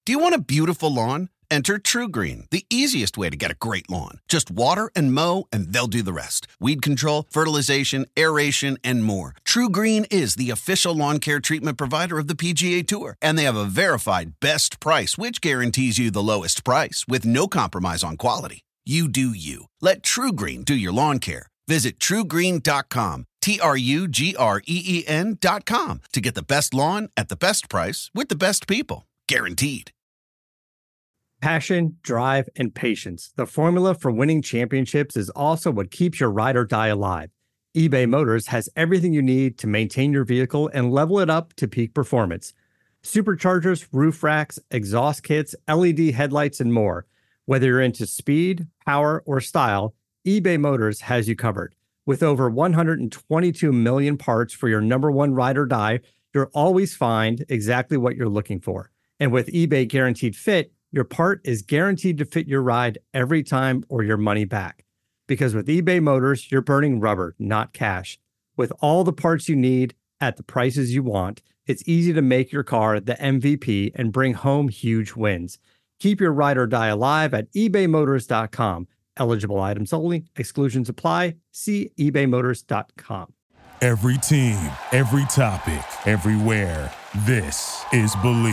Do you want a beautiful lawn? Enter TruGreen, the easiest way to get a great lawn. Just water and mow, and they'll do the rest. Weed control, fertilization, aeration, and more. TruGreen is the official lawn care treatment provider of the PGA Tour, and they have a verified best price, which guarantees you the lowest price with no compromise on quality. You do you. Let TruGreen do your lawn care. Visit TruGreen.com, TruGreen.com, to get the best lawn at the best price with the best people. Guaranteed. Passion, drive, and patience. The formula for winning championships is also what keeps your ride or die alive. eBay Motors has everything you need to maintain your vehicle and level it up to peak performance. Superchargers, roof racks, exhaust kits, LED headlights, and more. Whether you're into speed, power, or style, eBay Motors has you covered. With over 122 million parts for your number one ride or die, you'll always find exactly what you're looking for. And with eBay Guaranteed Fit, your part is guaranteed to fit your ride every time or your money back. Because with eBay Motors, you're burning rubber, not cash. With all the parts you need at the prices you want, it's easy to make your car the MVP and bring home huge wins. Keep your ride or die alive at ebaymotors.com. Eligible items only. Exclusions apply. See ebaymotors.com. Every team, every topic, everywhere. This is Believe.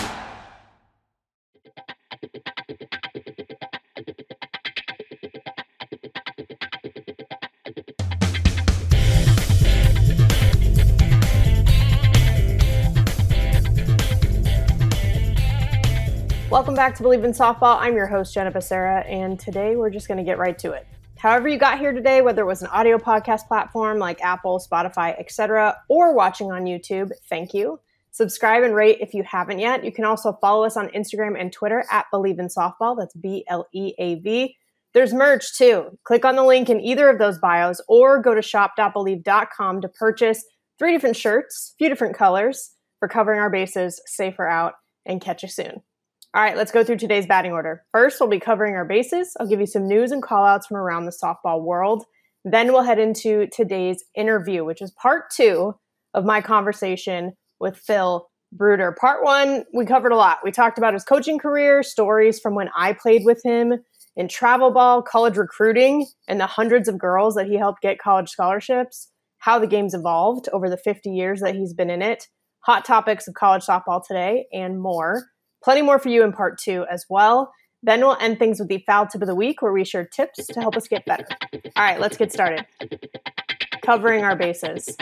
Welcome back to Believe in Softball. I'm your host, Jenna Becerra, and today we're just going to get right to it. However you got here today, whether it was an audio podcast platform like Apple, Spotify, etc., or watching on YouTube, thank you. Subscribe and rate if you haven't yet. You can also follow us on Instagram and Twitter at Believe in Softball. That's BLEAV. There's merch too. Click on the link in either of those bios or go to shop.believe.com to purchase 3 different shirts, a few different colors for covering our bases, safer out, and catch you soon. All right, let's go through today's batting order. First, we'll be covering our bases. I'll give you some news and callouts from around the softball world. Then we'll head into today's interview, which is part 2 of my conversation with Phil Bruder. Part 1, we covered a lot. We talked about his coaching career, stories from when I played with him in travel ball, college recruiting, and the hundreds of girls that he helped get college scholarships, how the game's evolved over the 50 years that he's been in it, hot topics of college softball today, and more. Plenty more for you in part 2 as well. Then we'll end things with the foul tip of the week, where we share tips to help us get better. All right, let's get started. Covering our bases.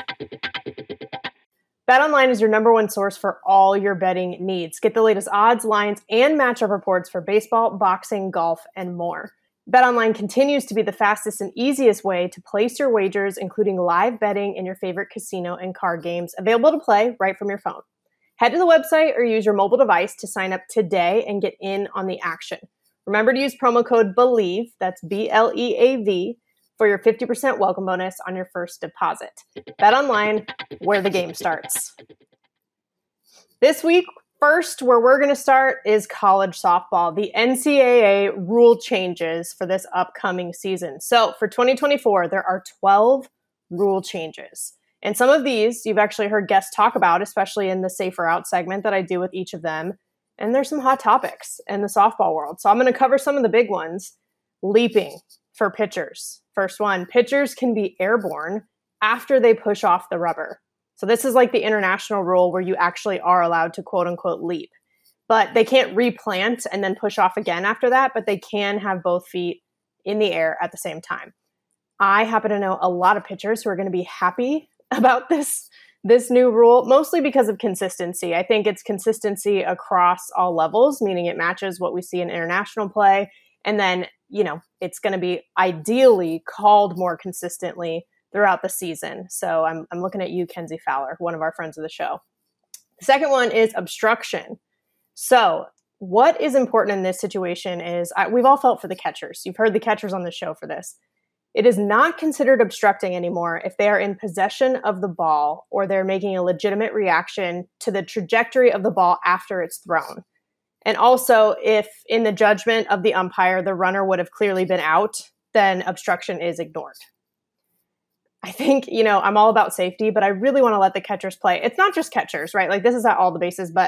BetOnline is your number one source for all your betting needs. Get the latest odds, lines, and matchup reports for baseball, boxing, golf, and more. BetOnline continues to be the fastest and easiest way to place your wagers, including live betting in your favorite casino and card games, available to play right from your phone. Head to the website or use your mobile device to sign up today and get in on the action. Remember to use promo code BELIEVE, that's BLEAV, for your 50% welcome bonus on your first deposit. BetOnline, where the game starts. This week, first, where we're going to start is college softball. The NCAA rule changes for this upcoming season. So for 2024, there are 12 rule changes. And some of these you've actually heard guests talk about, especially in the Safer Out segment that I do with each of them. And there's some hot topics in the softball world. So I'm going to cover some of the big ones. Leaping for pitchers. First one, pitchers can be airborne after they push off the rubber. So this is like the international rule where you actually are allowed to quote unquote leap. But they can't replant and then push off again after that, but they can have both feet in the air at the same time. I happen to know a lot of pitchers who are going to be happy about this new rule, mostly because of consistency. I think it's consistency across all levels, meaning it matches what we see in international play. And then, it's going to be ideally called more consistently throughout the season. So I'm looking at you, Kenzie Fowler, one of our friends of the show. The second one is obstruction. So what is important in this situation is we've all felt for the catchers. You've heard the catchers on the show for this. It is not considered obstructing anymore if they are in possession of the ball or they're making a legitimate reaction to the trajectory of the ball after it's thrown. And also, if in the judgment of the umpire, the runner would have clearly been out, then obstruction is ignored. I think, I'm all about safety, but I really want to let the catchers play. It's not just catchers, right? Like this is at all the bases, but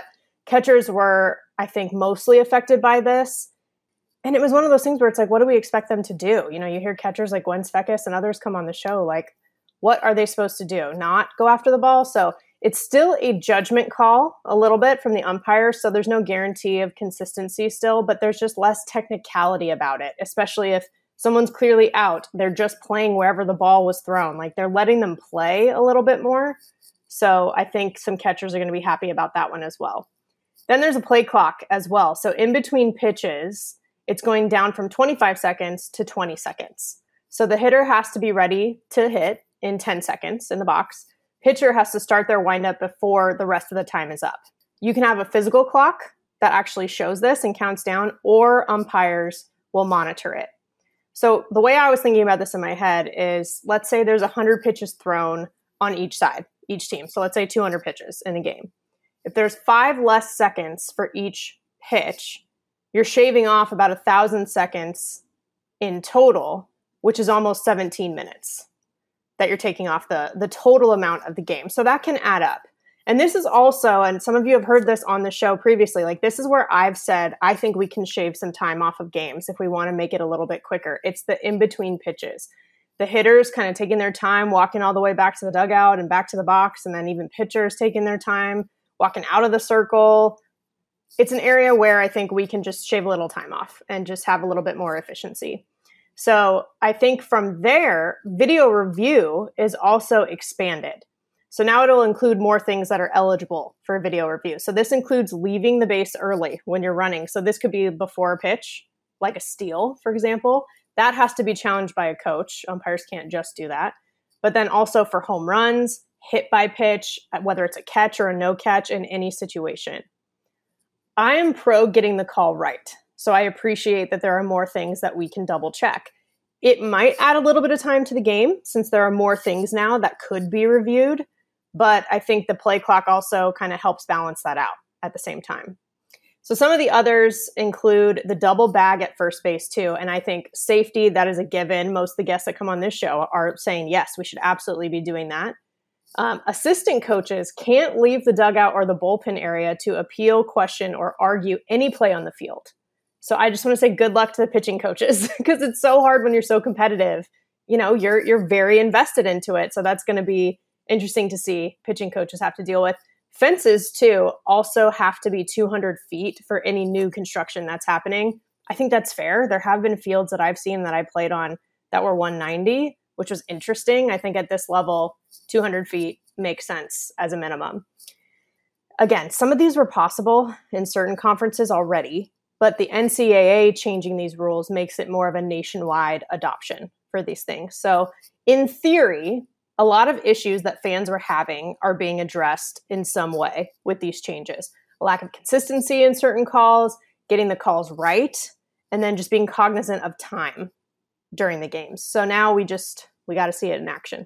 Catchers were, I think, mostly affected by this. And it was one of those things where it's like, what do we expect them to do? You know, you hear catchers like Gwen Svekis and others come on the show, like, what are they supposed to do? Not go after the ball? So it's still a judgment call a little bit from the umpires. So there's no guarantee of consistency still, but there's just less technicality about it, especially if someone's clearly out. They're just playing wherever the ball was thrown. Like they're letting them play a little bit more. So I think some catchers are going to be happy about that one as well. Then there's a play clock as well. So in between pitches, it's going down from 25 seconds to 20 seconds. So the hitter has to be ready to hit in 10 seconds in the box. Pitcher has to start their windup before the rest of the time is up. You can have a physical clock that actually shows this and counts down, or umpires will monitor it. So the way I was thinking about this in my head is, let's say there's 100 pitches thrown on each side, each team. So let's say 200 pitches in a game. If there's 5 less seconds for each pitch, you're shaving off about 1,000 seconds in total, which is almost 17 minutes that you're taking off the total amount of the game. So that can add up. And this is also, and some of you have heard this on the show previously, like this is where I've said, I think we can shave some time off of games if we want to make it a little bit quicker. It's the in-between pitches. The hitters kind of taking their time, walking all the way back to the dugout and back to the box, and then even pitchers taking their time, walking out of the circle. It's an area where I think we can just shave a little time off and just have a little bit more efficiency. So I think from there, video review is also expanded. So now it'll include more things that are eligible for video review. So this includes leaving the base early when you're running. So this could be before a pitch, like a steal, for example. That has to be challenged by a coach. Umpires can't just do that. But then also for home runs, hit by pitch, whether it's a catch or a no catch in any situation. I am pro getting the call right. So I appreciate that there are more things that we can double check. It might add a little bit of time to the game since there are more things now that could be reviewed. But I think the play clock also kind of helps balance that out at the same time. So some of the others include the double bag at first base too. And I think safety, that is a given. Most of the guests that come on this show are saying, yes, we should absolutely be doing that. Assistant coaches can't leave the dugout or the bullpen area to appeal, question, or argue any play on the field. So I just want to say good luck to the pitching coaches because it's so hard when you're so competitive. You know, you're very invested into it. So that's going to be interesting to see pitching coaches have to deal with. Fences, too, also have to be 200 feet for any new construction that's happening. I think that's fair. There have been fields that I've seen that I played on that were 190, which was interesting. I think at this level, 200 feet makes sense as a minimum. Again, some of these were possible in certain conferences already, but the NCAA changing these rules makes it more of a nationwide adoption for these things. So in theory, a lot of issues that fans were having are being addressed in some way with these changes. A lack of consistency in certain calls, getting the calls right, and then just being cognizant of time during the games. So now we got to see it in action.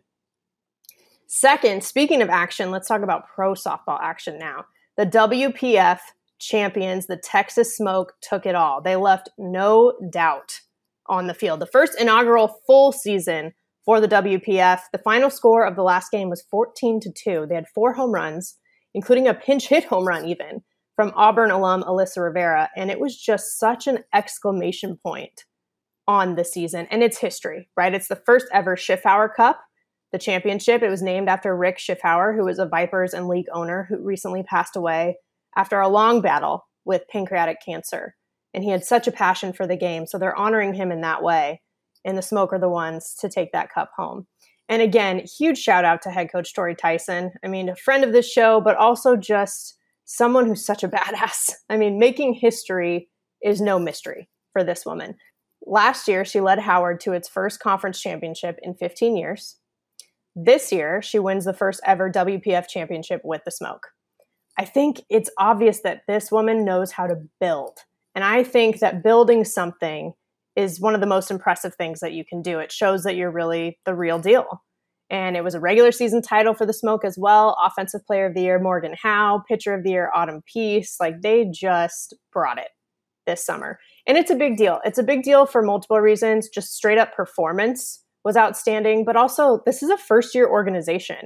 Second, speaking of action, let's talk about pro softball action now. The WPF champions, the Texas Smoke, took it all. They left no doubt on the field. The first inaugural full season for the WPF, the final score of the last game was 14-2. They had 4 home runs, including a pinch hit home run even, from Auburn alum Alyssa Rivera. And it was just such an exclamation point on the season. And it's history, right? It's the first ever Schiffauer Cup, the championship. It was named after Rick Schiffauer, who was a Vipers and league owner who recently passed away after a long battle with pancreatic cancer. And he had such a passion for the game. So they're honoring him in that way. And the Smoke are the ones to take that cup home. And again, huge shout out to head coach Tori Tyson. I mean, a friend of this show, but also just someone who's such a badass. I mean, making history is no mystery for this woman. Last year, she led Howard to its first conference championship in 15 years. This year, she wins the first ever WPF championship with the Smoke. I think it's obvious that this woman knows how to build. And I think that building something is one of the most impressive things that you can do. It shows that you're really the real deal. And it was a regular season title for the Smoke as well. Offensive Player of the Year, Morgan Howe. Pitcher of the Year, Autumn Peace. Like, they just brought it this summer. And it's a big deal. It's a big deal for multiple reasons. Just straight up performance was outstanding. But also, this is a first-year organization.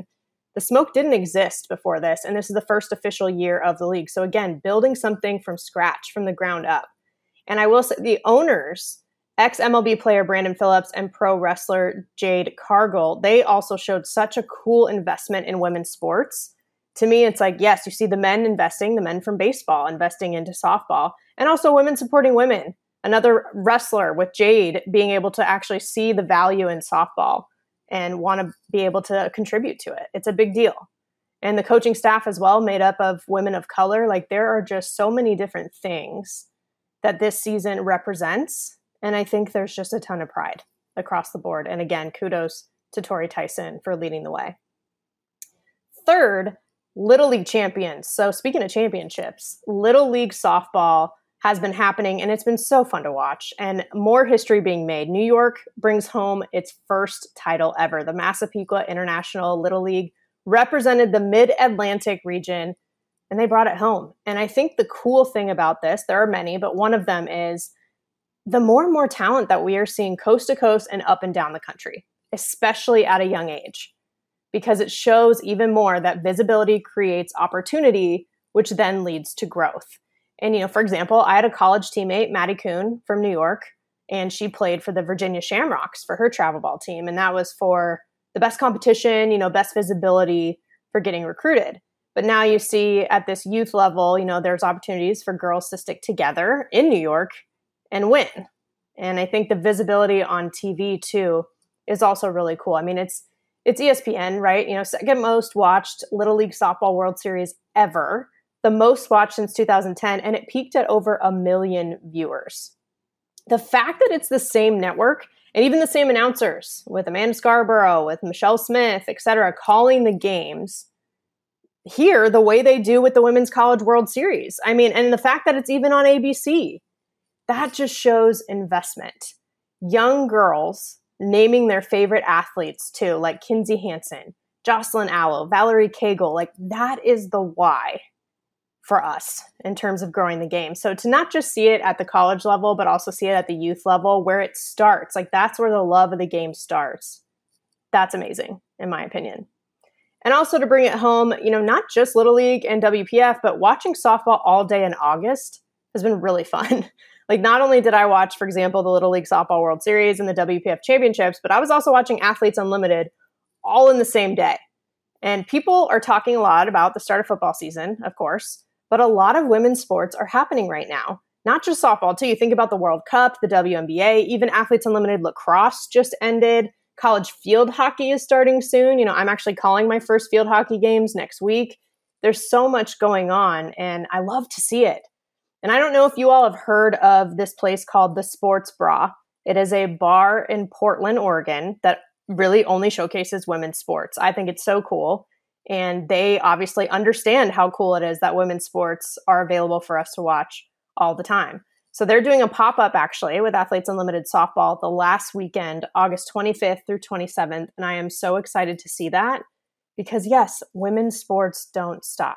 The smoke didn't exist before this, and this is the first official year of the league. So again, building something from scratch, from the ground up. And I will say the owners, ex-MLB player Brandon Phillips and pro wrestler Jade Cargill, they also showed such a cool investment in women's sports. To me, it's like, yes, you see the men investing, the men from baseball investing into softball, and also women supporting women. Another wrestler with Jade being able to actually see the value in softball and want to be able to contribute to it. It's a big deal. And the coaching staff as well, made up of women of color. Like, there are just so many different things that this season represents. And I think there's just a ton of pride across the board. And again, kudos to Tori Tyson for leading the way. Third, Little League champions. So speaking of championships, Little League softball has been happening, and it's been so fun to watch, and more history being made. New York brings home its first title ever. The Massapequa International Little League represented the Mid-Atlantic region, and they brought it home. And I think the cool thing about this, there are many, but one of them is the more and more talent that we are seeing coast to coast and up and down the country, especially at a young age, because it shows even more that visibility creates opportunity, which then leads to growth. And, for example, I had a college teammate, Maddie Kuhn from New York, and she played for the Virginia Shamrocks for her travel ball team. And that was for the best competition, best visibility for getting recruited. But now you see at this youth level, there's opportunities for girls to stick together in New York and win. And I think the visibility on TV too is also really cool. I mean, it's ESPN, right? Second most watched Little League Softball World Series ever. The most watched since 2010, and it peaked at over 1 million viewers. The fact that it's the same network and even the same announcers with Amanda Scarborough, with Michelle Smith, et cetera, calling the games here the way they do with the Women's College World Series. I mean, and the fact that it's even on ABC, that just shows investment. Young girls naming their favorite athletes too, like Kinsey Hansen, Jocelyn Allo, Valerie Cagle, like that is the why for us in terms of growing the game. So to not just see it at the college level, but also see it at the youth level where it starts, like that's where the love of the game starts. That's amazing, in my opinion. And also to bring it home, not just Little League and WPF, but watching softball all day in August has been really fun. Like, not only did I watch, for example, the Little League Softball World Series and the WPF Championships, but I was also watching Athletes Unlimited all in the same day. And people are talking a lot about the start of football season, of course, but a lot of women's sports are happening right now. Not just softball, too. You think about the World Cup, the WNBA, even Athletes Unlimited lacrosse just ended. College field hockey is starting soon. I'm actually calling my first field hockey games next week. There's so much going on, and I love to see it. And I don't know if you all have heard of this place called the Sports Bra. It is a bar in Portland, Oregon that really only showcases women's sports. I think it's so cool. And they obviously understand how cool it is that women's sports are available for us to watch all the time. So they're doing a pop-up actually with Athletes Unlimited Softball the last weekend, August 25th through 27th. And I am so excited to see that because yes, women's sports don't stop.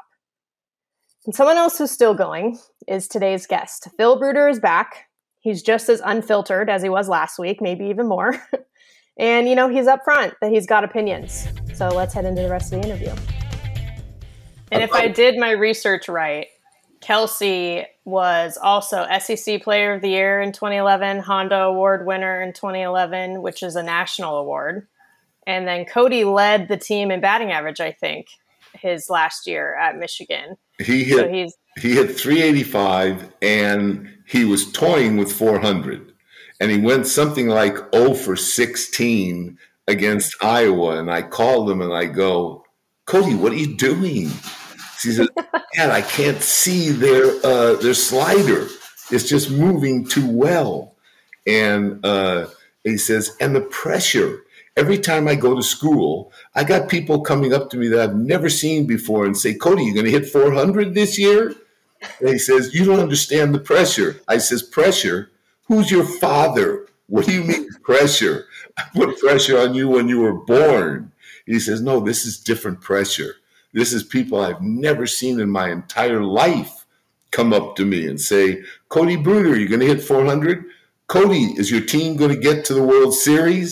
And someone else who's still going is today's guest. Phil Bruder is back. He's just as unfiltered as he was last week, maybe even more. And, he's up front that he's got opinions. So let's head into the rest of the interview. And if I did my research right, Kelsey was also SEC Player of the Year in 2011, Honda Award winner in 2011, which is a national award. And then Cody led the team in batting average, I think, his last year at Michigan. He hit 385, and he was toying with 400. And he went something like 0 for 16 against Iowa. And I called him and I go, Cody, what are you doing? He says, man, I can't see their slider. It's just moving too well. And he says, and the pressure. Every time I go to school, I got people coming up to me that I've never seen before and say, Cody, you going to hit 400 this year? And he says, you don't understand the pressure. I says, pressure? Who's your father? What do you mean pressure? I put pressure on you when you were born. He says, no, this is different pressure. This is people I've never seen in my entire life come up to me and say, Cody Bruder, you going to hit 400? Cody, is your team going to get to the World Series?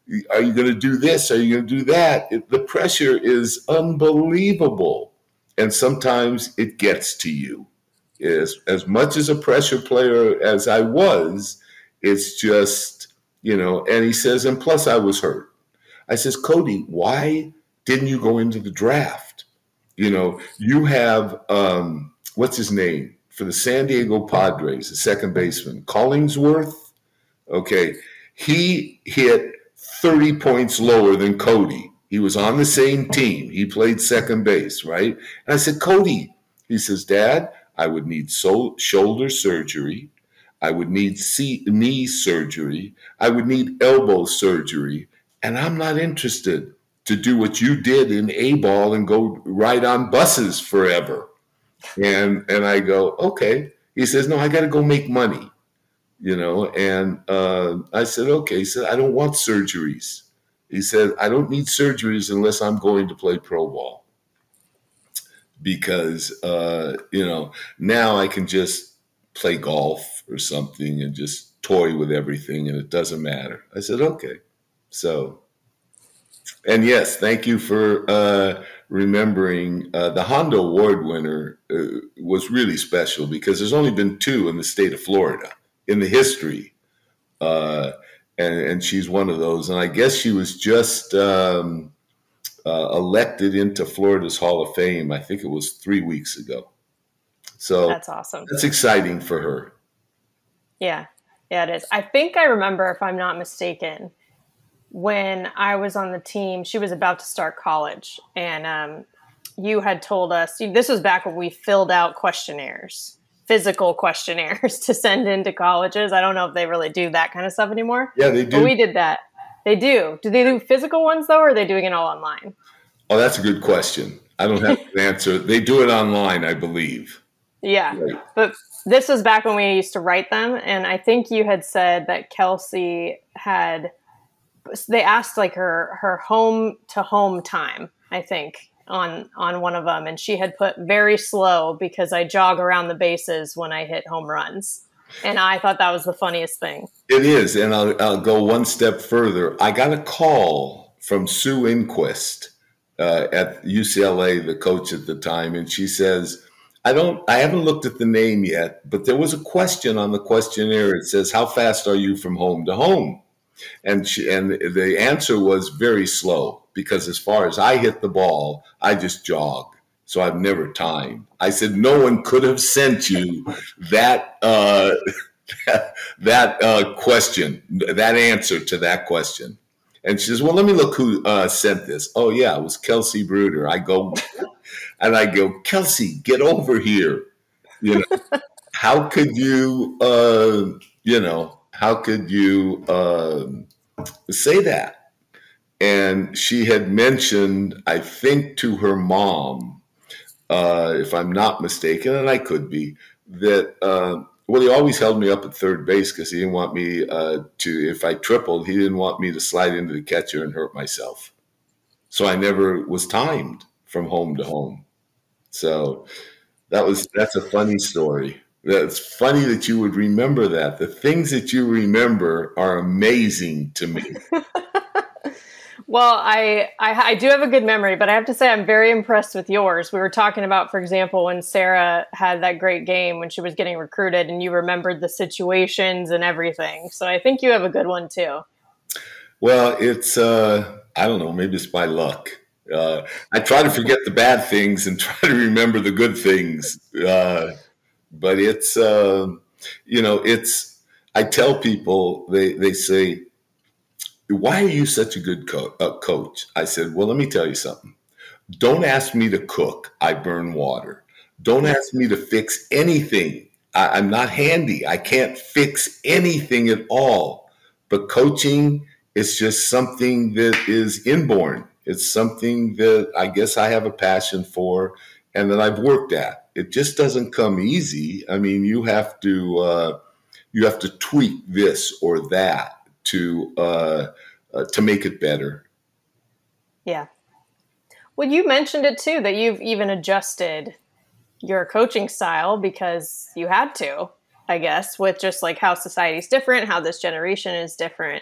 Are you going to do this? Are you going to do that? The pressure is unbelievable. And sometimes it gets to you. As much as a pressure player as I was, it's just, and he says, and plus I was hurt. I says, Cody, why didn't you go into the draft? You have, what's his name? For the San Diego Padres, the second baseman, Collingsworth. Okay. He hit 30 points lower than Cody. He was on the same team. He played second base, right? And I said, Cody, he says, Dad, I would need shoulder surgery. I would need knee surgery. I would need elbow surgery. And I'm not interested to do what you did in A-ball and go ride on buses forever. And I go, okay. He says, no, I got to go make money, and I said, okay. He said, I don't want surgeries. He said, I don't need surgeries unless I'm going to play pro ball because, now I can just play golf or something and just toy with everything and it doesn't matter. I said, okay. So, and yes, thank you for remembering the Honda Award winner was really special because there's only been 2 in the state of Florida in the history. And she's one of those. And I guess she was just elected into Florida's Hall of Fame. I think it was 3 weeks ago. So that's awesome. That's exciting for her. Yeah, it is. I think I remember, if I'm not mistaken, when I was on the team, she was about to start college. And you had told us, this was back when we filled out questionnaires, physical questionnaires to send into colleges. I don't know if they really do that kind of stuff anymore. Yeah, they do. But we did that. They do. Do they do physical ones, though, or are they doing it all online? Oh, that's a good question. I don't have an answer. They do it online, I believe. Yeah. Right. But this was back when we used to write them. And I think you had said that Kelsey they asked like her home to home time, I think, on one of them. And she had put very slow because I jog around the bases when I hit home runs. And I thought that was the funniest thing. It is. And I'll go one step further. I got a call from Sue Inquist at UCLA, the coach at the time. And she says, I haven't looked at the name yet, but there was a question on the questionnaire. It says, how fast are you from home to home? And the answer was very slow because as far as I hit the ball, I just jog. So I've never timed. I said, no one could have sent you that question, that answer to that question. And she says, well, let me look who sent this. Oh, yeah, it was Kelsey Bruder. I go, Kelsey, get over here. How could you, say that? And she had mentioned, I think, to her mom, if I'm not mistaken, and I could be, that, he always held me up at third base because he didn't want me if I tripled, he didn't want me to slide into the catcher and hurt myself. So I never was timed from home to home. So that's a funny story. It's funny that you would remember that. The things that you remember are amazing to me. Well, I do have a good memory, but I have to say I'm very impressed with yours. We were talking about, for example, when Sarah had that great game when she was getting recruited and you remembered the situations and everything. So I think you have a good one too. Well, it's, I don't know, maybe it's my luck. I try to forget the bad things and try to remember the good things. But it's, I tell people, they say, why are you such a good coach? I said, well, let me tell you something. Don't ask me to cook. I burn water. Don't ask me to fix anything. I'm not handy. I can't fix anything at all. But coaching is just something that is inborn. It's something that I guess I have a passion for and that I've worked at. It just doesn't come easy. I mean, you have to tweak this or that to make it better. Yeah. Well, you mentioned it too, that you've even adjusted your coaching style because you had to, I guess, with just like how society's different, how this generation is different.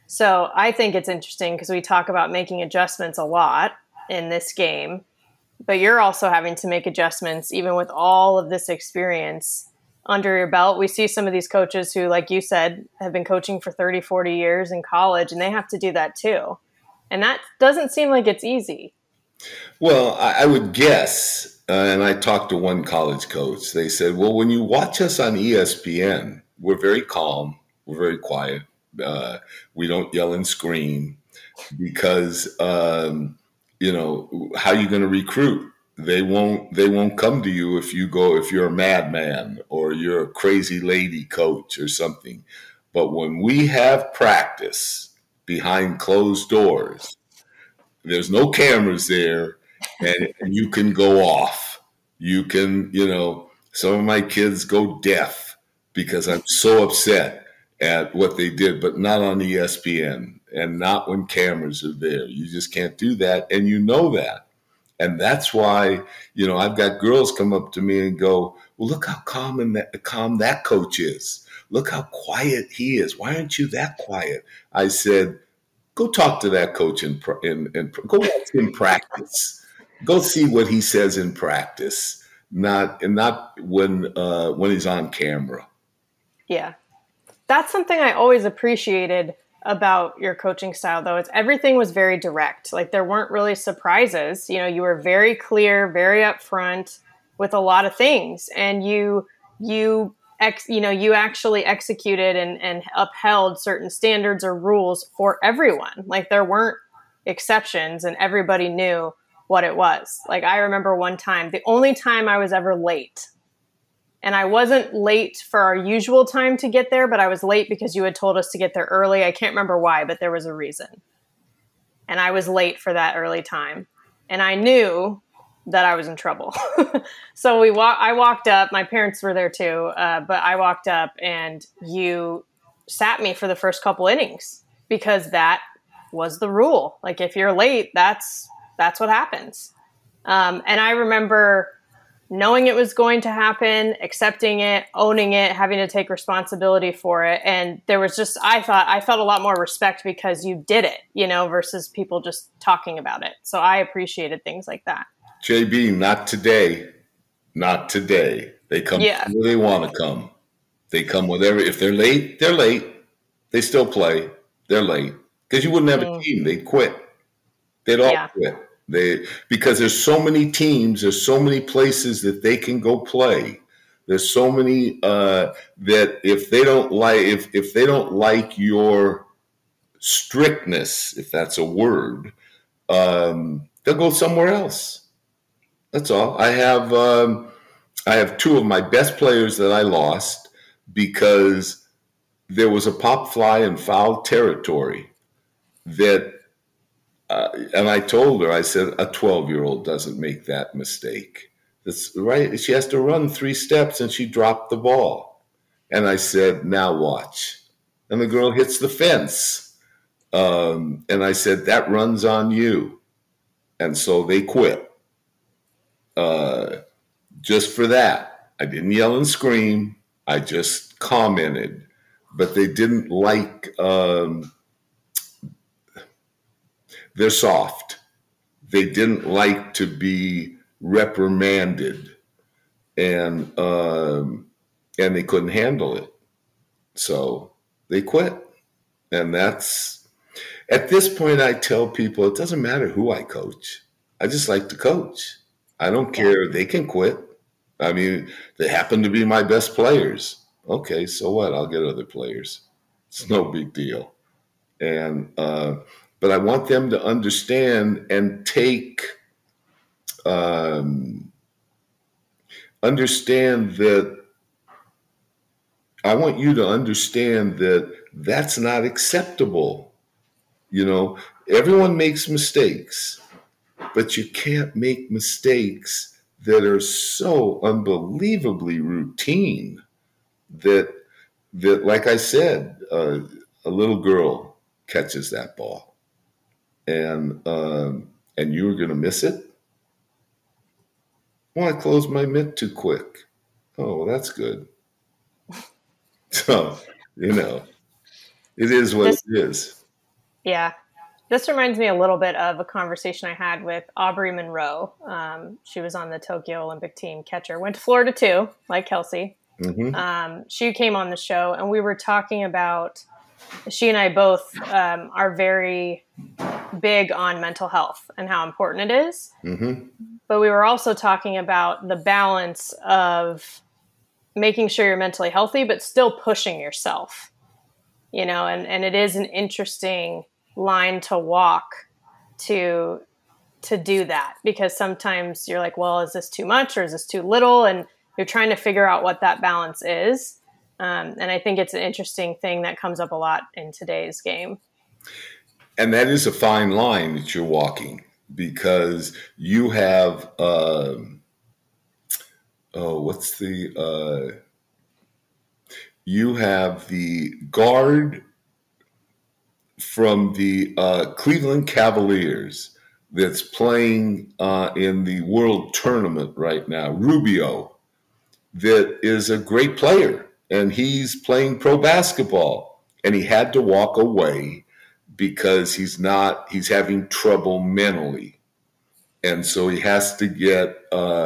So I think it's interesting because we talk about making adjustments a lot in this game, but you're also having to make adjustments even with all of this experience under your belt. We see some of these coaches who, like you said, have been coaching for 30, 40 years in college, and they have to do that too. And that doesn't seem like it's easy. Well, I would guess, and I talked to one college coach, they said, well, when you watch us on ESPN, we're very calm, we're very quiet. We don't yell and scream because, you know, how are you going to recruit? They won't come to you if you're a madman or you're a crazy lady coach or something. But when we have practice behind closed doors, there's no cameras there, and you can go off. You can, you know, some of my kids go deaf because I'm so upset at what they did, but not on ESPN and not when cameras are there. You just can't do that, and you know that. And that's why, you know, I've got girls come up to me and go, well, look how calm that coach is. Look how quiet he is. Why aren't you that quiet? I said, go talk to that coach and go watch him practice. Go see what he says in practice, not when he's on camera. Yeah. That's something I always appreciated about your coaching style, though. It's everything was very direct. Like there weren't really surprises. You know, you were very clear, very upfront with a lot of things, and you actually executed and upheld certain standards or rules for everyone. Like there weren't exceptions, and everybody knew what it was. Like I remember one time, the only time I was ever late. And I wasn't late for our usual time to get there, but I was late because you had told us to get there early. I can't remember why, but there was a reason. And I was late for that early time. And I knew that I was in trouble. So I walked up. My parents were there too, but I walked up and you sat me for the first couple innings because that was the rule. Like if you're late, that's what happens. And I remember knowing it was going to happen, accepting it, owning it, having to take responsibility for it. And there was just, I felt a lot more respect because you did it, you know, versus people just talking about it. So I appreciated things like that. JB, not today. Not today. They come where they want to come. They come if they're late, they're late. They still play. They're late. Because you wouldn't have a team. They'd quit. They'd all quit. Because there's so many teams, there's so many places that they can go play. There's so many that if they don't like your strictness, if that's a word, they'll go somewhere else. That's all. I have two of my best players that I lost because there was a pop fly in foul territory that. And I told her, I said, a 12-year-old doesn't make that mistake. That's right. She has to run 3 steps and she dropped the ball. And I said, now watch. And the girl hits the fence. And I said, that runs on you. And so they quit. Just for that. I didn't yell and scream. I just commented. But they didn't like... they're soft. They didn't like to be reprimanded, and they couldn't handle it. So they quit. And that's, at this point, I tell people, it doesn't matter who I coach. I just like to coach. I don't care. They can quit. I mean, they happen to be my best players. Okay, so what? I'll get other players. It's no big deal. And, but I want them to understand and understand that I want you to understand that that's not acceptable. You know, everyone makes mistakes, but you can't make mistakes that are so unbelievably routine that like I said, a little girl catches that ball. And you were going to miss it? Well, I closed my mitt too quick. Oh, well, that's good. So, you know, it is what it is. Yeah. This reminds me a little bit of a conversation I had with Aubrey Monroe. She was on the Tokyo Olympic team catcher, went to Florida too, like Kelsey. She came on the show and we were talking about, she and I both are very big on mental health and how important it is. But we were also talking about the balance of making sure you're mentally healthy, but still pushing yourself, and it is an interesting line to walk to do that, because sometimes you're like, well, is this too much or is this too little? And you're trying to figure out what that balance is. And I think it's an interesting thing that comes up a lot in today's game. And that is a fine line that you're walking, because you have, you have the guard from the Cleveland Cavaliers that's playing in the World Tournament right now, Rubio, that is a great player, and he's playing pro basketball, and he had to walk away because he's having trouble mentally. And so he has to get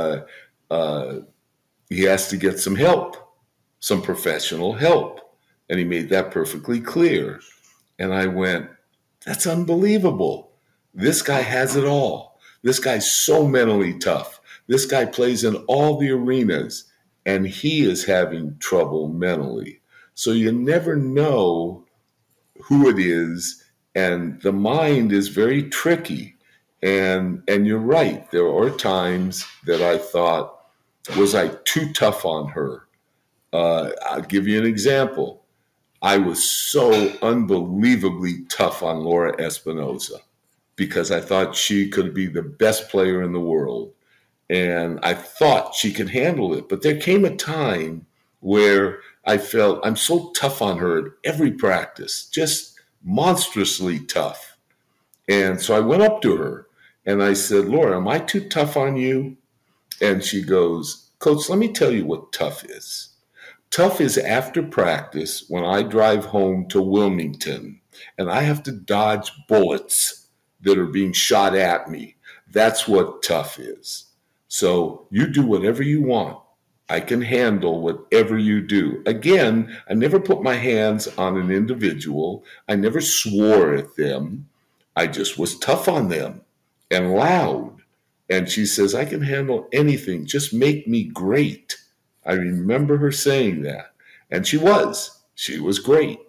some help, some professional help. And he made that perfectly clear. And I went, that's unbelievable. This guy has it all. This guy's so mentally tough. This guy plays in all the arenas, and he is having trouble mentally. So you never know who it is, and the mind is very tricky. And you're right. There are times that I thought, was I too tough on her? I'll give you an example. I was so unbelievably tough on Laura Espinosa because I thought she could be the best player in the world. And I thought she could handle it. But there came a time where I felt I'm so tough on her at every practice, just monstrously tough. And so I went up to her and I said, Laura, am I too tough on you? And she goes, Coach, let me tell you what tough is. Tough is after practice when I drive home to Wilmington and I have to dodge bullets that are being shot at me. That's what tough is. So you do whatever you want. I can handle whatever you do. Again, I never put my hands on an individual. I never swore at them. I just was tough on them and loud. And she says, I can handle anything. Just make me great. I remember her saying that. And she was great.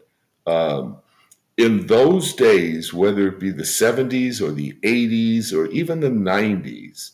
In those days, whether it be the 70s or the 80s or even the 90s,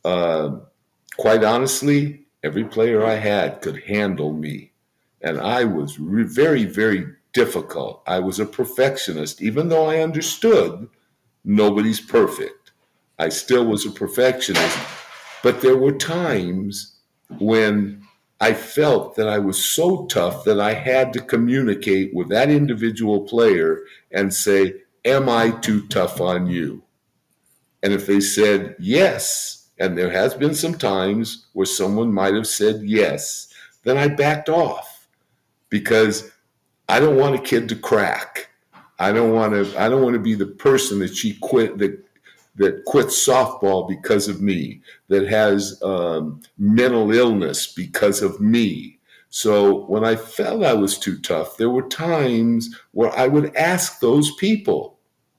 quite honestly, every player I had could handle me. And I was very, very difficult. I was a perfectionist. Even though I understood nobody's perfect, I still was a perfectionist. But there were times when I felt that I was so tough that I had to communicate with that individual player and say, am I too tough on you? And if they said yes, and there has been some times where someone might have said yes, then I backed off because I don't want a kid to crack. I don't want to be the person that she quit, that quits softball because of me, that has mental illness because of me. So when I felt I was too tough, there were times where I would ask those people,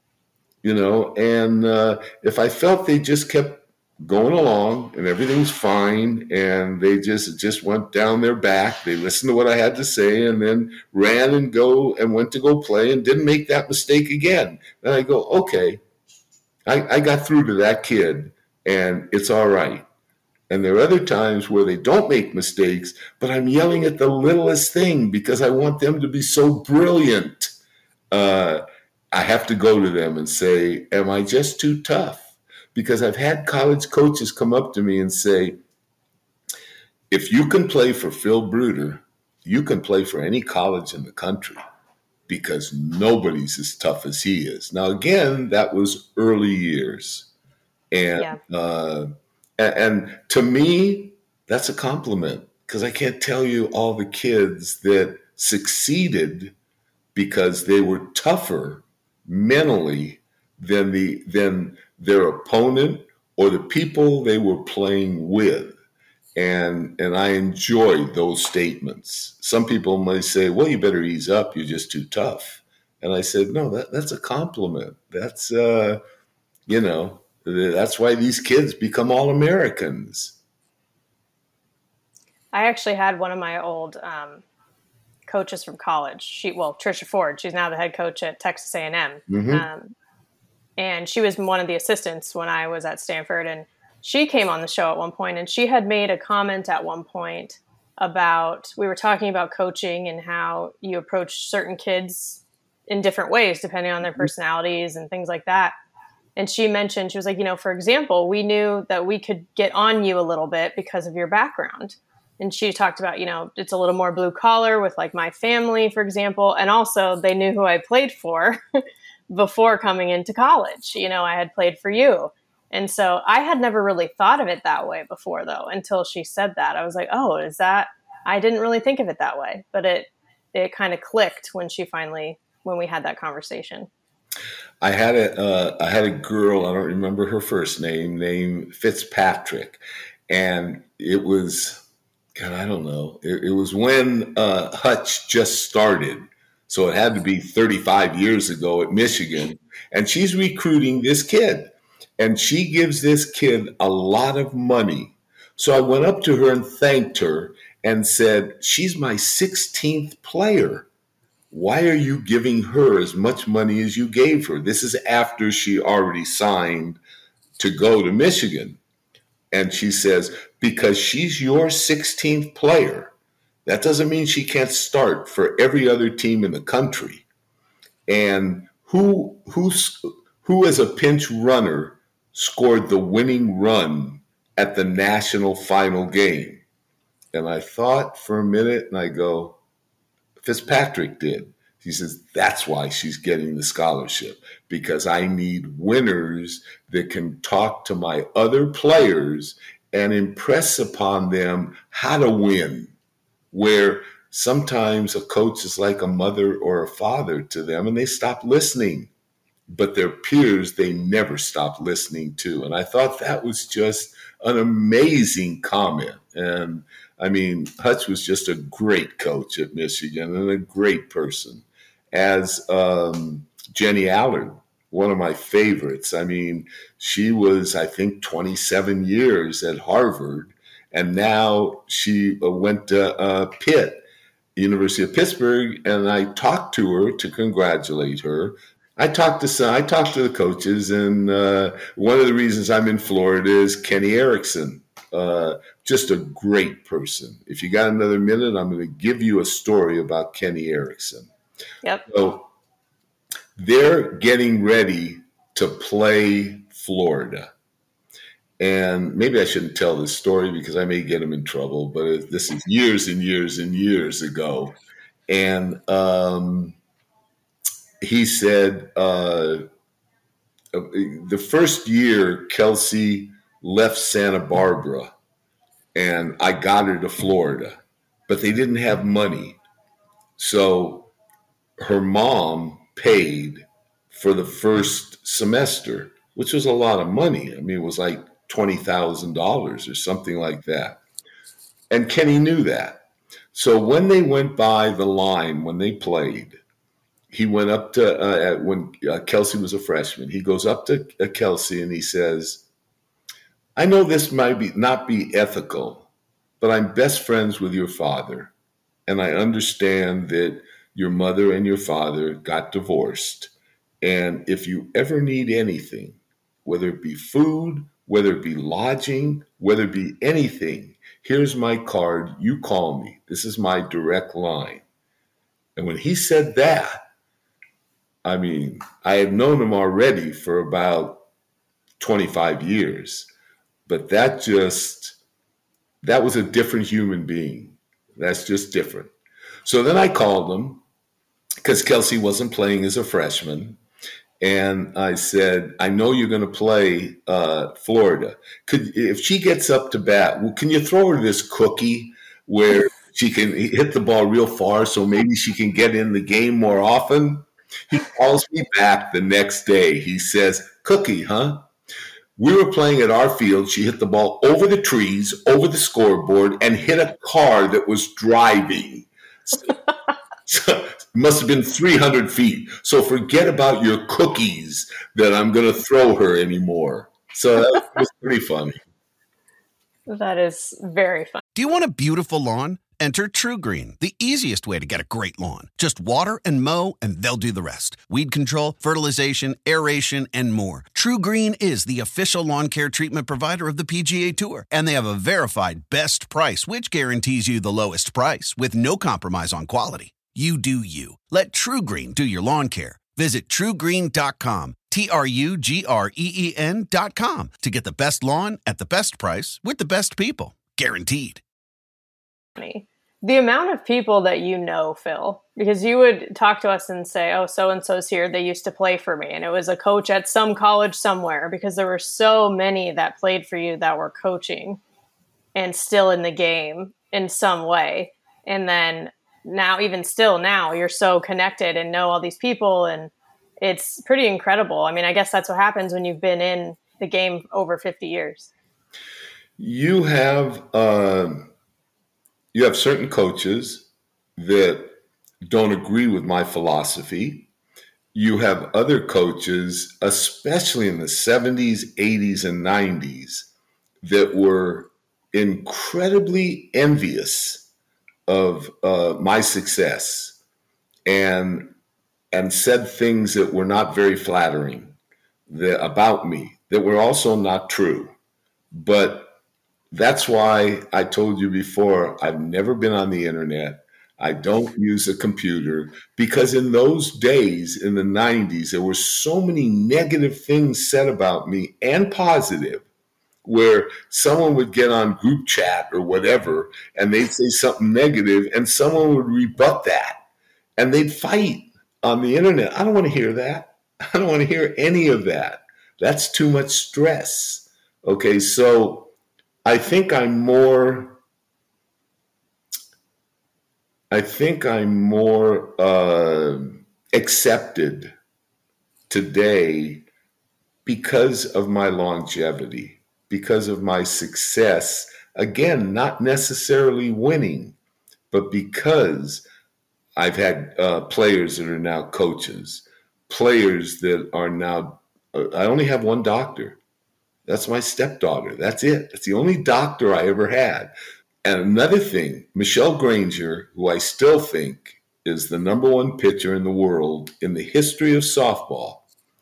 and if I felt they just kept going along and everything was fine and they just went down their back, they listened to what I had to say and then ran and went to go play and didn't make that mistake again. Then I go, okay, I got through to that kid and it's all right. And there are other times where they don't make mistakes, but I'm yelling at the littlest thing because I want them to be so brilliant. I have to go to them and say, am I just too tough? Because I've had college coaches come up to me and say, if you can play for Phil Bruder, you can play for any college in the country because nobody's as tough as he is. Now, again, that was early years. And and to me, that's a compliment because I can't tell you all the kids that succeeded because they were tougher mentally than their opponent or the people they were playing with. And I enjoy those statements. Some people might say, well, you better ease up. You're just too tough. And I said, no, that's a compliment. That's, that's why these kids become All-Americans. I actually had one of my old coaches from college. Tricia Ford. She's now the head coach at Texas A&M. Mm-hmm. And she was one of the assistants when I was at Stanford. And she came on the show at one point, and she had made a comment at one point about, we were talking about coaching and how you approach certain kids in different ways, depending on their personalities and things like that. And she mentioned, she was like, for example, we knew that we could get on you a little bit because of your background. And she talked about, it's a little more blue collar with like my family, for example. And also they knew who I played for before coming into college. I had played for you. And so I had never really thought of it that way before, though, until she said that. I was like, oh, I didn't really think of it that way. But it kind of clicked when we had that conversation. I had a girl, I don't remember her first name, named Fitzpatrick. And it was, God, I don't know. It was when Hutch just started. So it had to be 35 years ago at Michigan. And she's recruiting this kid. And she gives this kid a lot of money. So I went up to her and thanked her and said, she's my 16th player. Why are you giving her as much money as you gave her? This is after she already signed to go to Michigan. And she says, because she's your 16th player, that doesn't mean she can't start for every other team in the country. And who as a pinch runner scored the winning run at the national final game? And I thought for a minute and I go, Fitzpatrick did. He says, that's why she's getting the scholarship, because I need winners that can talk to my other players and impress upon them how to win, where sometimes a coach is like a mother or a father to them and they stop listening. But their peers, they never stop listening to. And I thought that was just an amazing comment. And I mean, Hutch was just a great coach at Michigan and a great person. As Jenny Allard, one of my favorites. I mean, she was, I think, 27 years at Harvard. And now she went to Pitt, University of Pittsburgh. And I talked to her to congratulate her. I talked to the coaches, and one of the reasons I'm in Florida is Kenny Erickson, just a great person. If you got another minute, I'm going to give you a story about Kenny Erickson. Yep. So they're getting ready to play Florida. And maybe I shouldn't tell this story because I may get him in trouble, but this is years and years and years ago. And he said the first year Kelsey left Santa Barbara and I got her to Florida, but they didn't have money. So her mom paid for the first semester, which was a lot of money. I mean, it was like $20,000 or something like that. And Kenny knew that. So when they went by the line, when they played, he went up to, when Kelsey was a freshman, he goes up to Kelsey and he says, I know this might not be ethical, but I'm best friends with your father. And I understand that your mother and your father got divorced. And if you ever need anything, whether it be food, whether it be lodging, whether it be anything, here's my card. You call me. This is my direct line. And when he said that, I mean, I had known him already for about 25 years, but that was a different human being. That's just different. So then I called him because Kelsey wasn't playing as a freshman. And I said, I know you're going to play Florida. If she gets up to bat, can you throw her this cookie where she can hit the ball real far so maybe she can get in the game more often? He calls me back the next day. He says, "Cookie, huh? We were playing at our field. She hit the ball over the trees, over the scoreboard, and hit a car that was driving. So it must have been 300 feet. So forget about your cookies that I'm going to throw her anymore." So that was pretty funny. That is very fun. Do you want a beautiful lawn? Enter TruGreen, the easiest way to get a great lawn. Just water and mow, and they'll do the rest. Weed control, fertilization, aeration, and more. TruGreen is the official lawn care treatment provider of the PGA Tour, and they have a verified best price, which guarantees you the lowest price with no compromise on quality. You do you. Let TruGreen do your lawn care. Visit TruGreen.com, TruGreen.com, to get the best lawn at the best price with the best people. Guaranteed. The amount of people that you know, Phil, because you would talk to us and say, "Oh, so-and-so's here. They used to play for me." And it was a coach at some college somewhere, because there were so many that played for you that were coaching and still in the game in some way. And then now, even still now, you're so connected and know all these people, and it's pretty incredible. I mean, I guess that's what happens when you've been in the game over 50 years. You have certain coaches that don't agree with my philosophy. You have other coaches, especially in the 70s, 80s, and 90s, that were incredibly envious of my success and said things that were not very flattering about me, that were also not true. But that's why I told you before, I've never been on the internet. I don't use a computer, because in those days, in the 90s, there were so many negative things said about me, and positive, where someone would get on group chat or whatever, and they'd say something negative, and someone would rebut that, and they'd fight on the internet. I don't want to hear that. I don't want to hear any of that. That's too much stress. Okay, so I think I'm more accepted today because of my longevity, because of my success. Again, not necessarily winning, but because I've had players that are now coaches, players that are now, I only have one doctor. That's my stepdaughter. That's it. That's the only doctor I ever had. And another thing, Michelle Granger, who I still think is the number one pitcher in the world in the history of softball,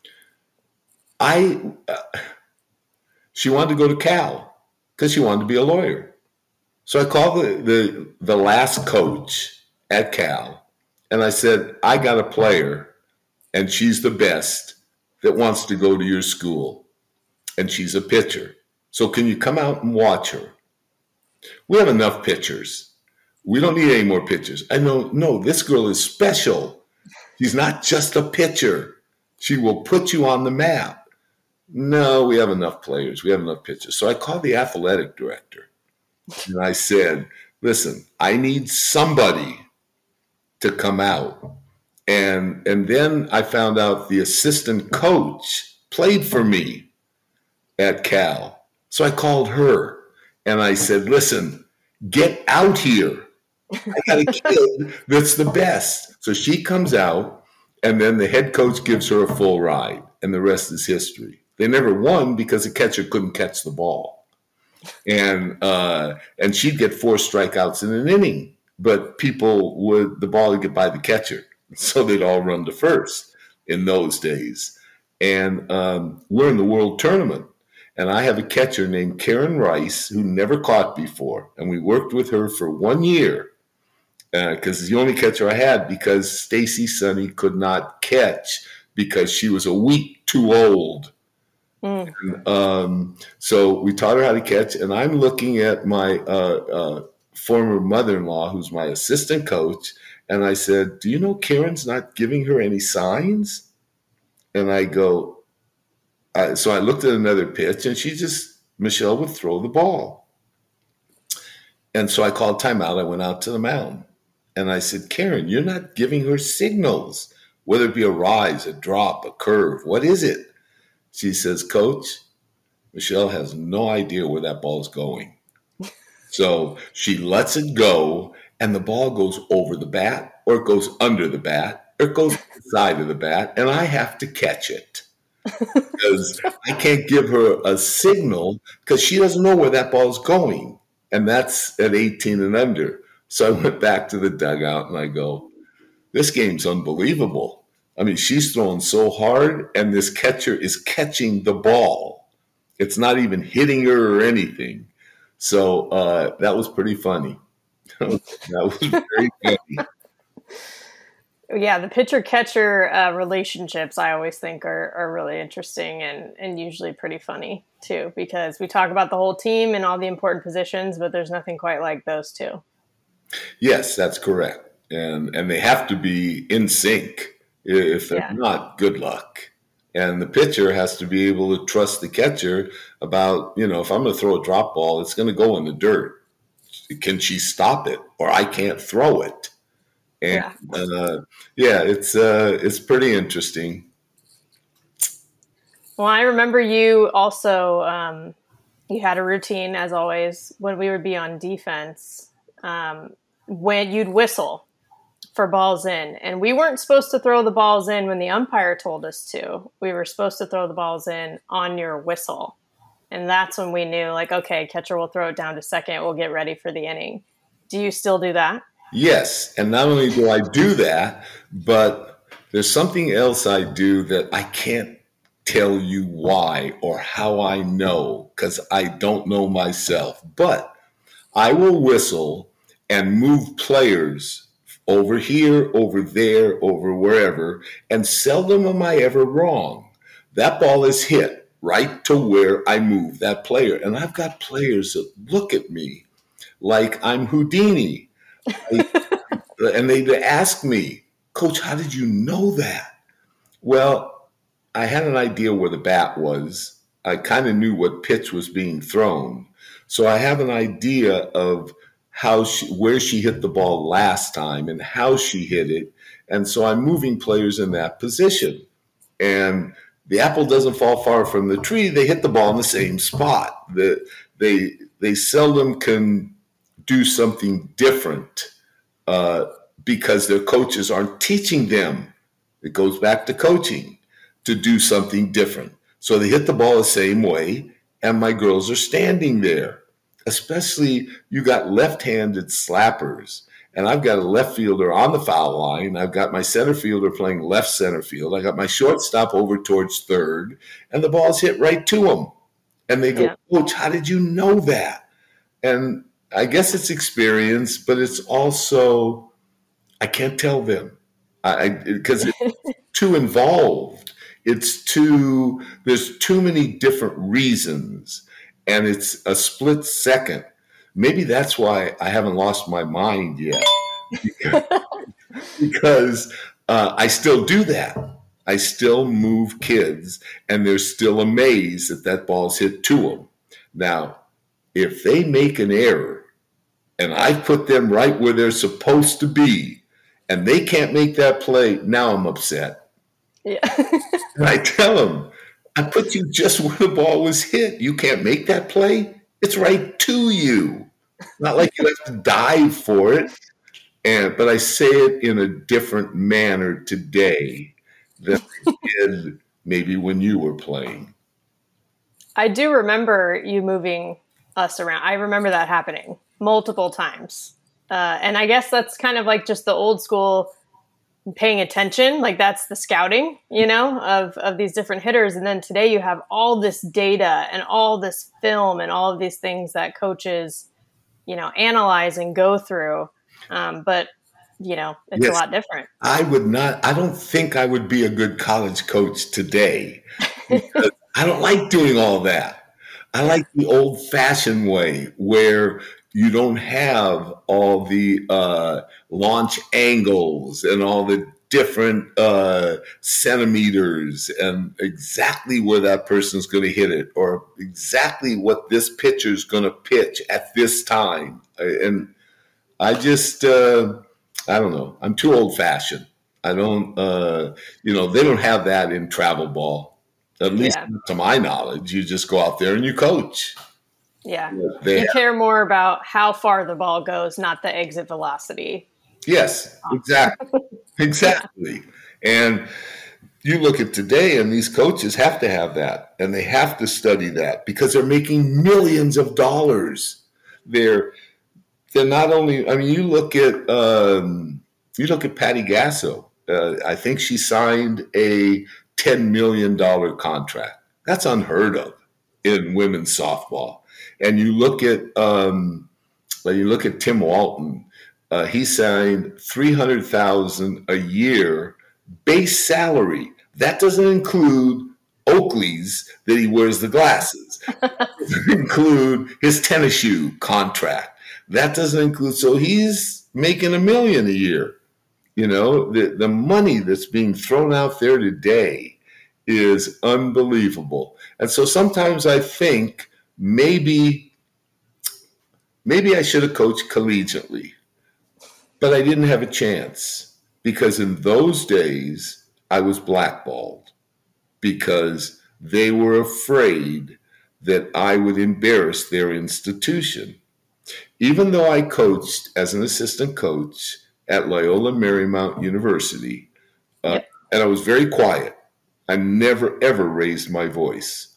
she wanted to go to Cal because she wanted to be a lawyer. So I called the last coach at Cal, and I said, "I got a player, and she's the best, that wants to go to your school. And she's a pitcher. So can you come out and watch her? We have enough pitchers. We don't need any more pitchers." I know, no, this girl is special. She's not just a pitcher. She will put you on the map. "No, we have enough players. We have enough pitchers." So I called the athletic director, and I said, "Listen, I need somebody to come out." And then I found out the assistant coach played for me at Cal. So I called her and I said, "Listen, get out here. I got a kid that's the best." So she comes out, and then the head coach gives her a full ride, and the rest is history. They never won because the catcher couldn't catch the ball. And she'd get 4 strikeouts in an inning, but the ball would get by the catcher. So they'd all run to first in those days. And we're in the world tournament. And I have a catcher named Karen Rice who never caught before. And we worked with her for 1 year because it's the only catcher I had, because Stacy Sonny could not catch because she was a week too old. And, so we taught her how to catch. And I'm looking at my former mother-in-law, who's my assistant coach. And I said, "Do you know Karen's not giving her any signs?" And I go, so I looked at another pitch, and Michelle would throw the ball. And so I called timeout. I went out to the mound, and I said, "Karen, you're not giving her signals. whether it be a rise, a drop, a curve. What is it? She says, Coach, Michelle has no idea where that ball is going. So she lets it go, and the ball goes over the bat, or it goes under the bat, or it goes to the side of the bat, and I have to catch it. Because I can't give her a signal because she doesn't know where that ball is going. And that's at 18 and under. So I went back to the dugout and I go, this game's unbelievable. I mean, she's throwing so hard and this catcher is catching the ball. It's not even hitting her or anything. So that was pretty funny. That was very funny. Yeah, the pitcher-catcher relationships I always think are really interesting and usually pretty funny too, because we talk about the whole team and all the important positions, but there's nothing quite like those two. Yes, that's correct. And they have to be in sync. If they're not, good luck. And the pitcher has to be able to trust the catcher about, if I'm going to throw a drop ball, it's going to go in the dirt. Can she stop it? Or I can't throw it. And it's pretty interesting. Well, I remember you also, you had a routine as always when we would be on defense, when you'd whistle for balls in, and we weren't supposed to throw the balls in when the umpire told us to. We were supposed to throw the balls in on your whistle. And that's when we knew, like, okay, catcher will throw it down to second. We'll get ready for the inning. Do you still do that? Yes, and not only do I do that, but there's something else I do that I can't tell you why or how I know, because I don't know myself. But I will whistle and move players over here, over there, over wherever, and seldom am I ever wrong. That ball is hit right to where I move that player. And I've got players that look at me like I'm Houdini. And they ask me, Coach, how did you know that? Well, I had an idea where the bat was. I kind of knew what pitch was being thrown. So I have an idea of where she hit the ball last time and how she hit it. And so I'm moving players in that position. And the apple doesn't fall far from the tree. They hit the ball in the same spot. They seldom can do something different because their coaches aren't teaching them. It goes back to coaching to do something different. So they hit the ball the same way, and my girls are standing there. Especially you got left-handed slappers, and I've got a left fielder on the foul line. I've got my center fielder playing left center field. I got my shortstop over towards third, and the ball's hit right to them. And they go, Coach, how did you know that? And I guess it's experience, but it's also, I can't tell them because it's too involved. There's too many different reasons, and it's a split second. Maybe that's why I haven't lost my mind yet, because I still do that. I still move kids, and they're still amazed that ball's hit to them. Now, if they make an error, and I put them right where they're supposed to be, and they can't make that play, now I'm upset. Yeah. And I tell them, I put you just where the ball was hit. You can't make that play? It's right to you. Not like you have to dive for it. But I say it in a different manner today than I did maybe when you were playing. I do remember you moving us around. I remember that happening multiple times. And I guess that's kind of like just the old school paying attention. Like that's the scouting, of these different hitters. And then today you have all this data and all this film and all of these things that coaches, analyze and go through. But it's a lot different. I don't think I would be a good college coach today because I don't like doing all that. I like the old fashioned way where you don't have all the launch angles and all the different centimeters and exactly where that person's going to hit it or exactly what this pitcher's going to pitch at this time. And I just, I don't know. I'm too old fashioned. I don't, they don't have that in travel ball. At least to my knowledge, you just go out there and you coach. Yeah. You care more about how far the ball goes, not the exit velocity. Yes, exactly. Exactly. And you look at today, and these coaches have to have that, and they have to study that because they're making millions of dollars. They're not only. I mean, you look at Patty Gasso. I think she signed a $10 million contract. That's unheard of in women's softball. And you look at Tim Walton. He signed $300,000 a year base salary. That doesn't include Oakley's that he wears the glasses. That doesn't include his tennis shoe contract. That doesn't include. So he's making $1 million a year. The money that's being thrown out there today is unbelievable. And so sometimes I think maybe I should have coached collegiately, but I didn't have a chance because in those days I was blackballed because they were afraid that I would embarrass their institution. Even though I coached as an assistant coach at Loyola Marymount University, and I was very quiet. I never, ever raised my voice.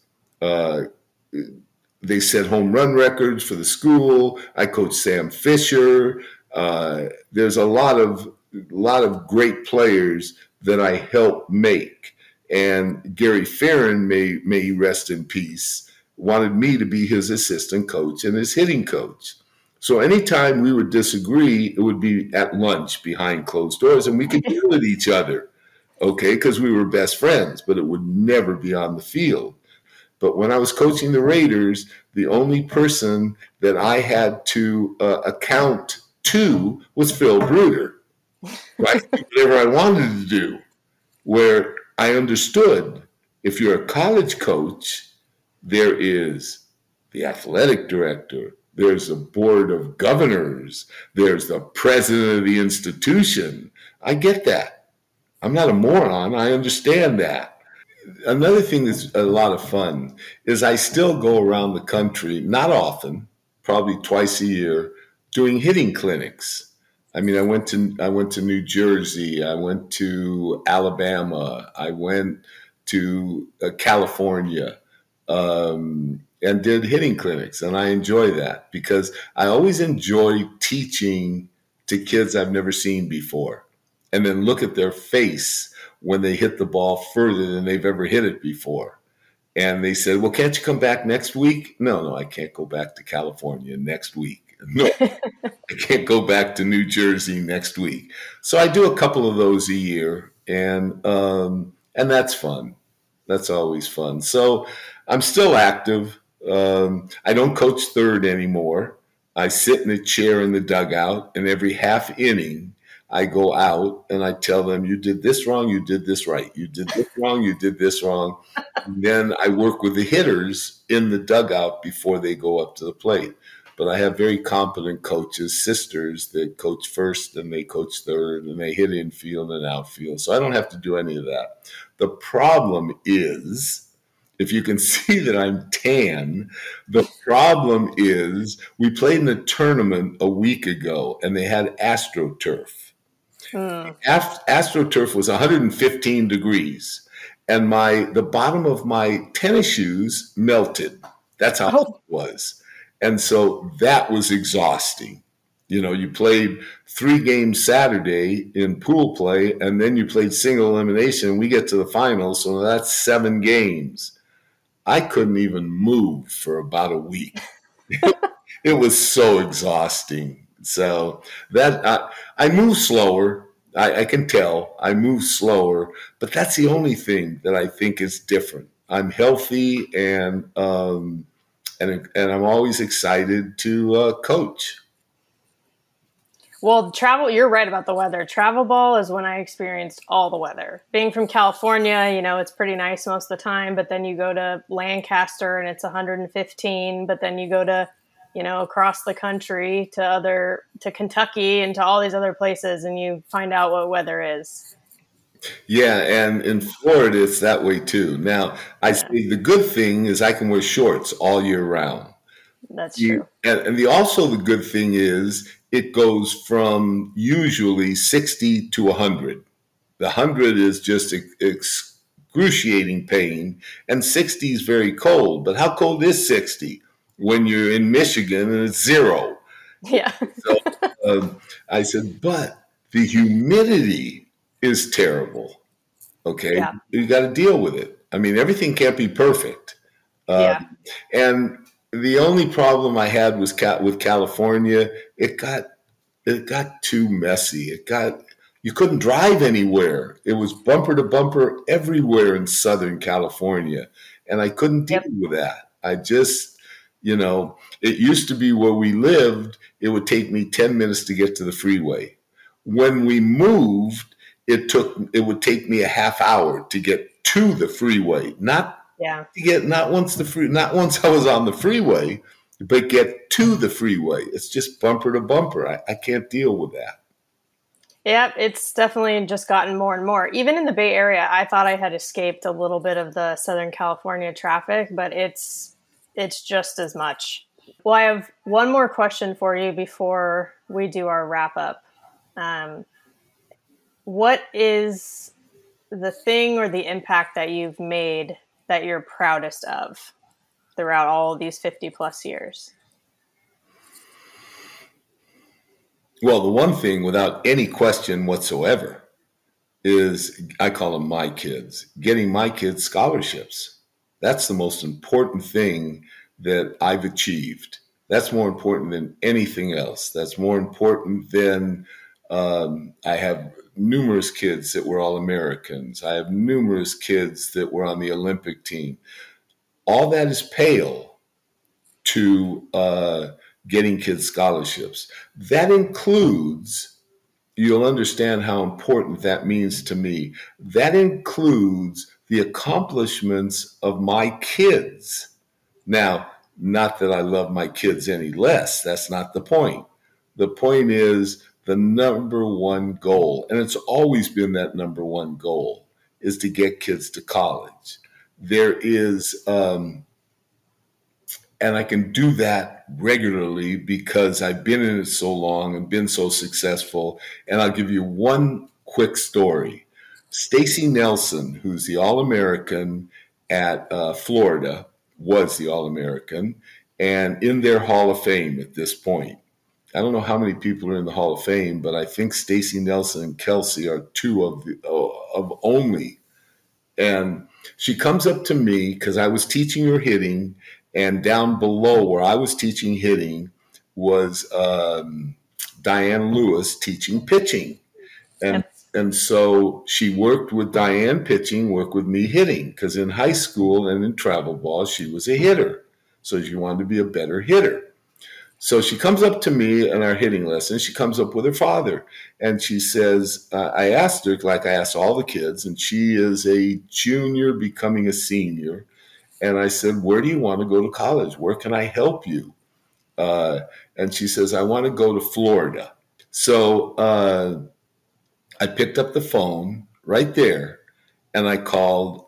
They set home run records for the school. I coached Sam Fisher. There's a lot of great players that I helped make. And Gary Farron, may he rest in peace, wanted me to be his assistant coach and his hitting coach. So anytime we would disagree, it would be at lunch behind closed doors, and we could yell at each other, okay, because we were best friends, but it would never be on the field. But when I was coaching the Raiders, the only person that I had to account to was Phil Bruder, right? Whatever I wanted to do, where I understood if you're a college coach, there is the athletic director, there's a board of governors, there's the president of the institution. I get that. I'm not a moron. I understand that. Another thing that's a lot of fun is I still go around the country, not often, probably twice a year, doing hitting clinics. I mean, I went to New Jersey, I went to Alabama, I went to California, and did hitting clinics. And I enjoy that because I always enjoy teaching to kids I've never seen before and then look at their face when they hit the ball further than they've ever hit it before. And they said, well, can't you come back next week? No, I can't go back to California next week. No, I can't go back to New Jersey next week. So I do a couple of those a year, and that's fun. That's always fun. So I'm still active. I don't coach third anymore. I sit in a chair in the dugout, and every half inning, I go out and I tell them, you did this wrong, you did this right. You did this wrong, you did this wrong. And then I work with the hitters in the dugout before they go up to the plate. But I have very competent coaches, sisters that coach first and they coach third and they hit infield and outfield. So I don't have to do any of that. The problem is, if you can see that I'm tan, the problem is we played in a tournament a week ago and they had AstroTurf. AstroTurf was 115 degrees and the bottom of my tennis shoes melted. That's how hot it was. And so that was exhausting. You played 3 games Saturday in pool play, and then you played single elimination, and we get to the finals, so that's 7 games. I couldn't even move for about a week. It was so exhausting. So that I move slower. I can tell I move slower, but that's the only thing that I think is different. I'm healthy and I'm always excited to coach. Well, you're right about the weather. Travel ball is when I experienced all the weather. Being from California, it's pretty nice most of the time, but then you go to Lancaster and it's 115, but then you go to, across the country to Kentucky and to all these other places and you find out what weather is. Yeah, and in Florida, it's that way too. Now, I say the good thing is I can wear shorts all year round. That's true. And also the good thing is it goes from usually 60 to 100. The 100 is just excruciating pain, and 60 is very cold. But how cold is 60 when you're in Michigan and it's zero? Yeah. So I said, but the humidity is terrible. Okay, Yeah. you got to deal with it. I mean, everything can't be perfect. Yeah. And the only problem I had was with California. It got too messy. You couldn't drive anywhere. It was bumper to bumper everywhere in Southern California, and I couldn't deal with that. I just, it used to be where we lived, it would take me 10 minutes to get to the freeway. When we moved, it would take me a half hour to get to the freeway. Not once I was on the freeway, but get to the freeway. It's just bumper to bumper. I can't deal with that. Yeah, it's definitely just gotten more and more. Even in the Bay Area, I thought I had escaped a little bit of the Southern California traffic, but it's just as much. Well, I have one more question for you before we do our wrap up. What is the thing or the impact that you've made that you're proudest of throughout all of these 50 plus years? Well, the one thing without any question whatsoever is, I call them my kids, getting my kids scholarships. That's the most important thing that I've achieved. That's more important than anything else. That's more important than I have numerous kids that were All-Americans. I have numerous kids that were on the Olympic team. All that is pale to getting kids scholarships. That includes, you'll understand how important that means to me. That includes the accomplishments of my kids. Now, not that I love my kids any less. That's not the point. The point is the number one goal, and it's always been that number one goal, is to get kids to college. There is, and I can do that regularly because I've been in it so long and been so successful. And I'll give you one quick story. Stacy Nelson, who's the All-American at Florida, was the All-American, and in their Hall of Fame at this point. I don't know how many people are in the Hall of Fame, but I think Stacy Nelson and Kelsey are two of only. And she comes up to me because I was teaching her hitting, and down below where I was teaching hitting was Diane Lewis teaching pitching. And so she worked with Diane pitching, worked with me hitting, because in high school and in travel ball, she was a hitter. So she wanted to be a better hitter. So she comes up to me in our hitting lesson. She comes up with her father. And she says, I asked her, like I asked all the kids, and she is a junior becoming a senior. And I said, where do you want to go to college? Where can I help you? And she says, I want to go to Florida. So I picked up the phone right there, and I called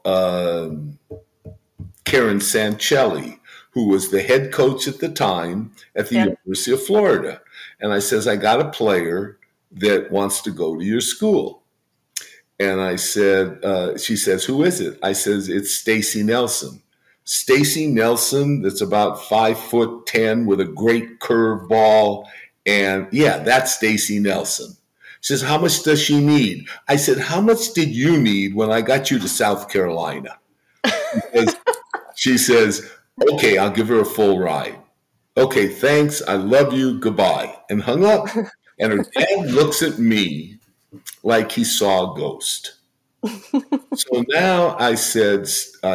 Karen Sancelli, who was the head coach at the time at the University of Florida. And I says, I got a player that wants to go to your school. And I said, she says, who is it? I says, it's Stacy Nelson. Stacy Nelson, that's about 5'10" with a great curve ball. And yeah, that's Stacy Nelson. She says, how much does she need? I said, how much did you need when I got you to South Carolina? She says, okay, I'll give her a full ride. Okay, thanks. I love you. Goodbye. And hung up. And her dad looks at me like he saw a ghost. So now I said,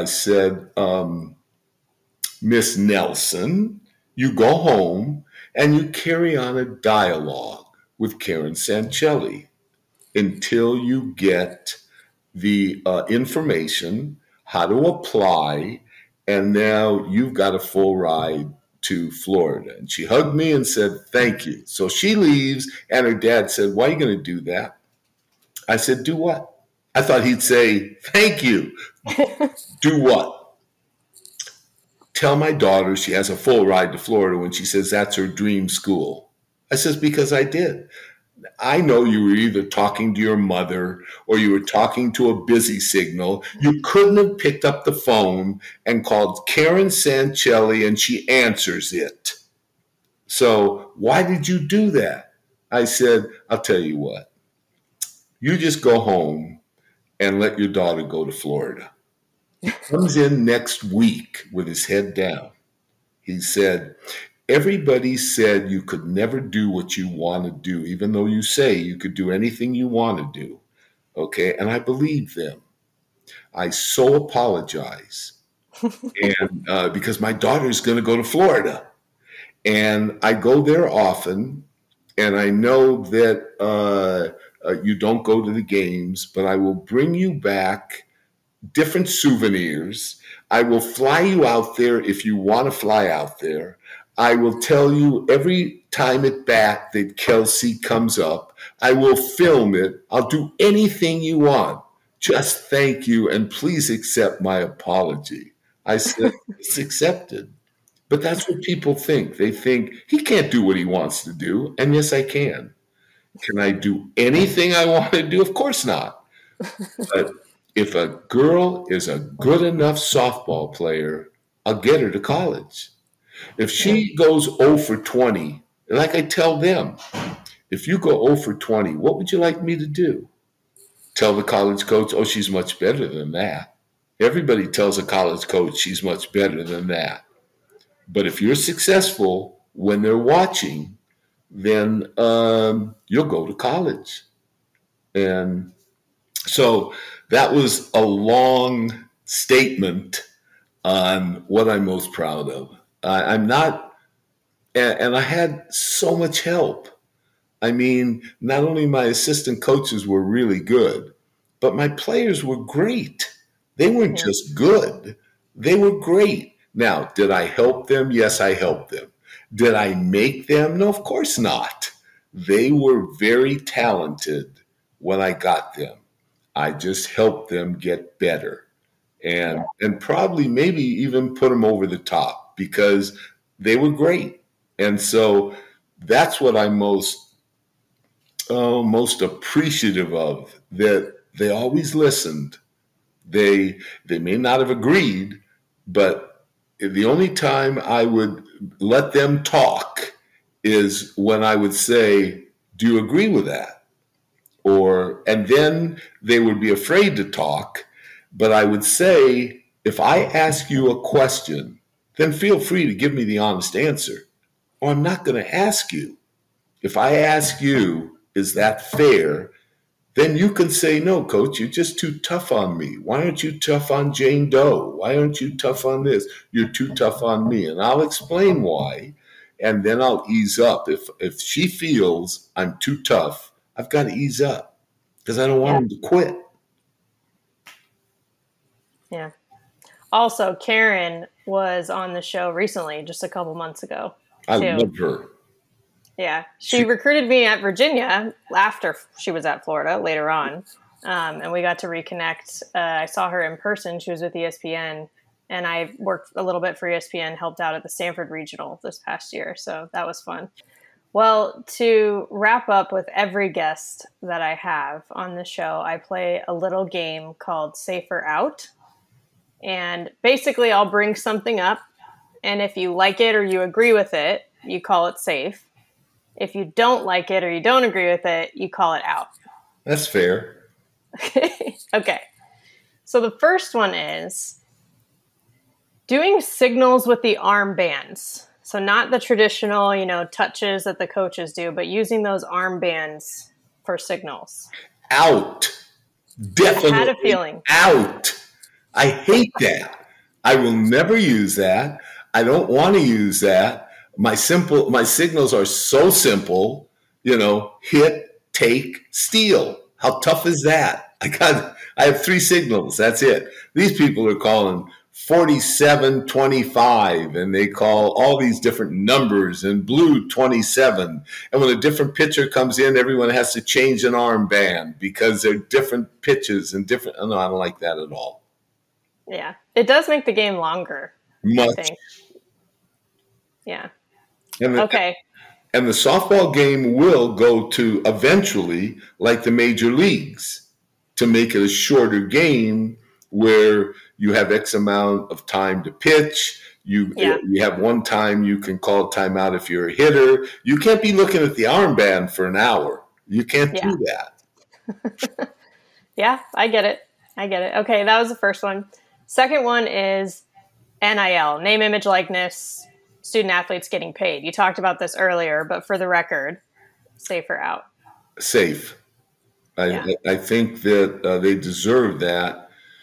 Miss Nelson, you go home and you carry on a dialogue with Karen Sancelli until you get the information, how to apply, and now you've got a full ride to Florida. And she hugged me and said, thank you. So she leaves, and her dad said, why are you going to do that? I said, do what? I thought he'd say, thank you. Do what? Tell my daughter she has a full ride to Florida when she says that's her dream school. I says, because I did. I know you were either talking to your mother or you were talking to a busy signal. You couldn't have picked up the phone and called Karen Sancelli and she answers it. So why did you do that? I said, I'll tell you what. You just go home and let your daughter go to Florida. He comes in next week with his head down. He said, everybody said you could never do what you want to do, even though you say you could do anything you want to do. Okay. And I believe them. I so apologize. And because my daughter is going to go to Florida. And I go there often. And I know that you don't go to the games, but I will bring you back different souvenirs. I will fly you out there if you want to fly out there. I will tell you every time at bat that Kelsey comes up. I will film it. I'll do anything you want. Just thank you and please accept my apology. I said, it's accepted. But that's what people think. They think he can't do what he wants to do. And yes, I can. Can I do anything I want to do? Of course not. But if a girl is a good enough softball player, I'll get her to college. If she goes 0 for 20, like I tell them, if you go 0 for 20, what would you like me to do? Tell the college coach, oh, she's much better than that. Everybody tells a college coach she's much better than that. But if you're successful when they're watching, then you'll go to college. And so that was a long statement on what I'm most proud of. I'm not, and I had so much help. I mean, not only my assistant coaches were really good, but my players were great. They weren't just good. They were great. Now, did I help them? Yes, I helped them. Did I make them? No, of course not. They were very talented when I got them. I just helped them get better and probably maybe even put them over the top because they were great. And so that's what I'm most appreciative of, that they always listened. They may not have agreed, but the only time I would let them talk is when I would say, do you agree with that? And then they would be afraid to talk, but I would say, if I ask you a question, then feel free to give me the honest answer, or I'm not going to ask you. If I ask you, is that fair? Then you can say, no, coach, you're just too tough on me. Why aren't you tough on Jane Doe? Why aren't you tough on this? You're too tough on me. And I'll explain why, and then I'll ease up. If she feels I'm too tough, I've got to ease up because I don't want them to quit. Yeah. Also, Karen was on the show recently, just a couple months ago. I love her. Yeah. She recruited me at Virginia after she was at Florida later on. And we got to reconnect. I saw her in person. She was with ESPN. And I worked a little bit for ESPN, helped out at the Stanford Regional this past year. So that was fun. Well, to wrap up with every guest that I have on the show, I play a little game called Safer Out. And basically, I'll bring something up. And if you like it or you agree with it, you call it safe. If you don't like it or you don't agree with it, you call it out. That's fair. Okay. So the first one is doing signals with the armbands. So not the traditional, touches that the coaches do, but using those armbands for signals. Out. Definitely. I had a feeling. Out. I hate that. I will never use that. I don't want to use that. My signals are so simple, hit, take, steal. How tough is that? I have 3 signals. That's it. These people are calling 47-25, and they call all these different numbers, and blue 27. And when a different pitcher comes in, everyone has to change an armband because they're different pitches and different. Oh, no, I don't like that at all. Yeah. It does make the game longer. Much. I think. Yeah. Okay. And the softball game will go to eventually, like the major leagues, to make it a shorter game where you have X amount of time to pitch. You have one time you can call a timeout if you're a hitter. You can't be looking at the armband for an hour. You can't do that. Yeah, I get it. Okay, that was the first one. Second one is NIL, name, image, likeness, student athletes getting paid. You talked about this earlier, but for the record, safe or out? Safe. I think that they deserve that.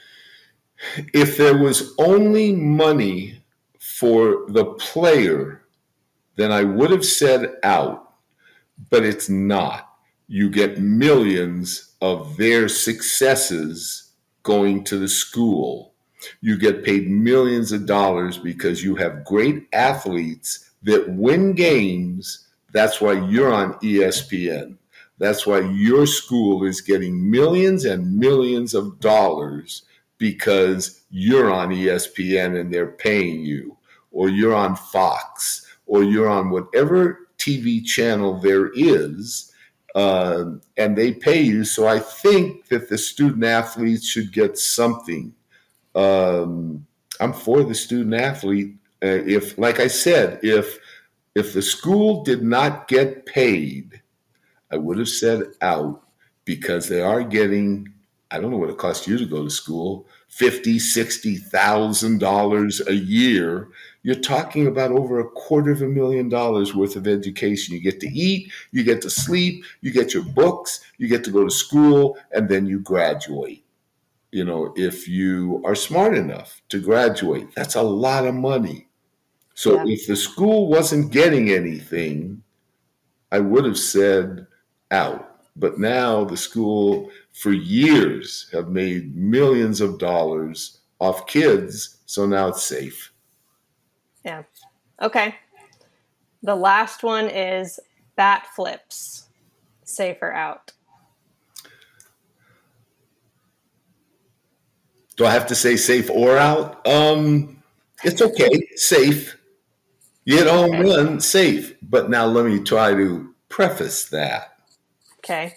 If there was only money for the player, then I would have said out, but it's not. You get millions of their successes going to the school. You get paid millions of dollars because you have great athletes that win games. That's why you're on ESPN. That's why your school is getting millions and millions of dollars because you're on ESPN and they're paying you, or you're on Fox, or you're on whatever TV channel there is, and they pay you. So I think that the student athletes should get something. I'm for the student athlete. If, like I said, if the school did not get paid, I would have said out, because they are getting, I don't know what it costs you to go to school, $50,000, $60,000 a year. You're talking about over $250,000 worth of education. You get to eat, you get to sleep, you get your books, you get to go to school, and then you graduate. You know, if you are smart enough to graduate, that's a lot of money. So if the school wasn't getting anything, I would have said out. But now the school for years have made millions of dollars off kids, so now it's safe. Yeah. Okay. The last one is bat flips, safe or out? Do I have to say safe or out? It's okay, safe. You hit a home run, safe. But now let me try to preface that. Okay.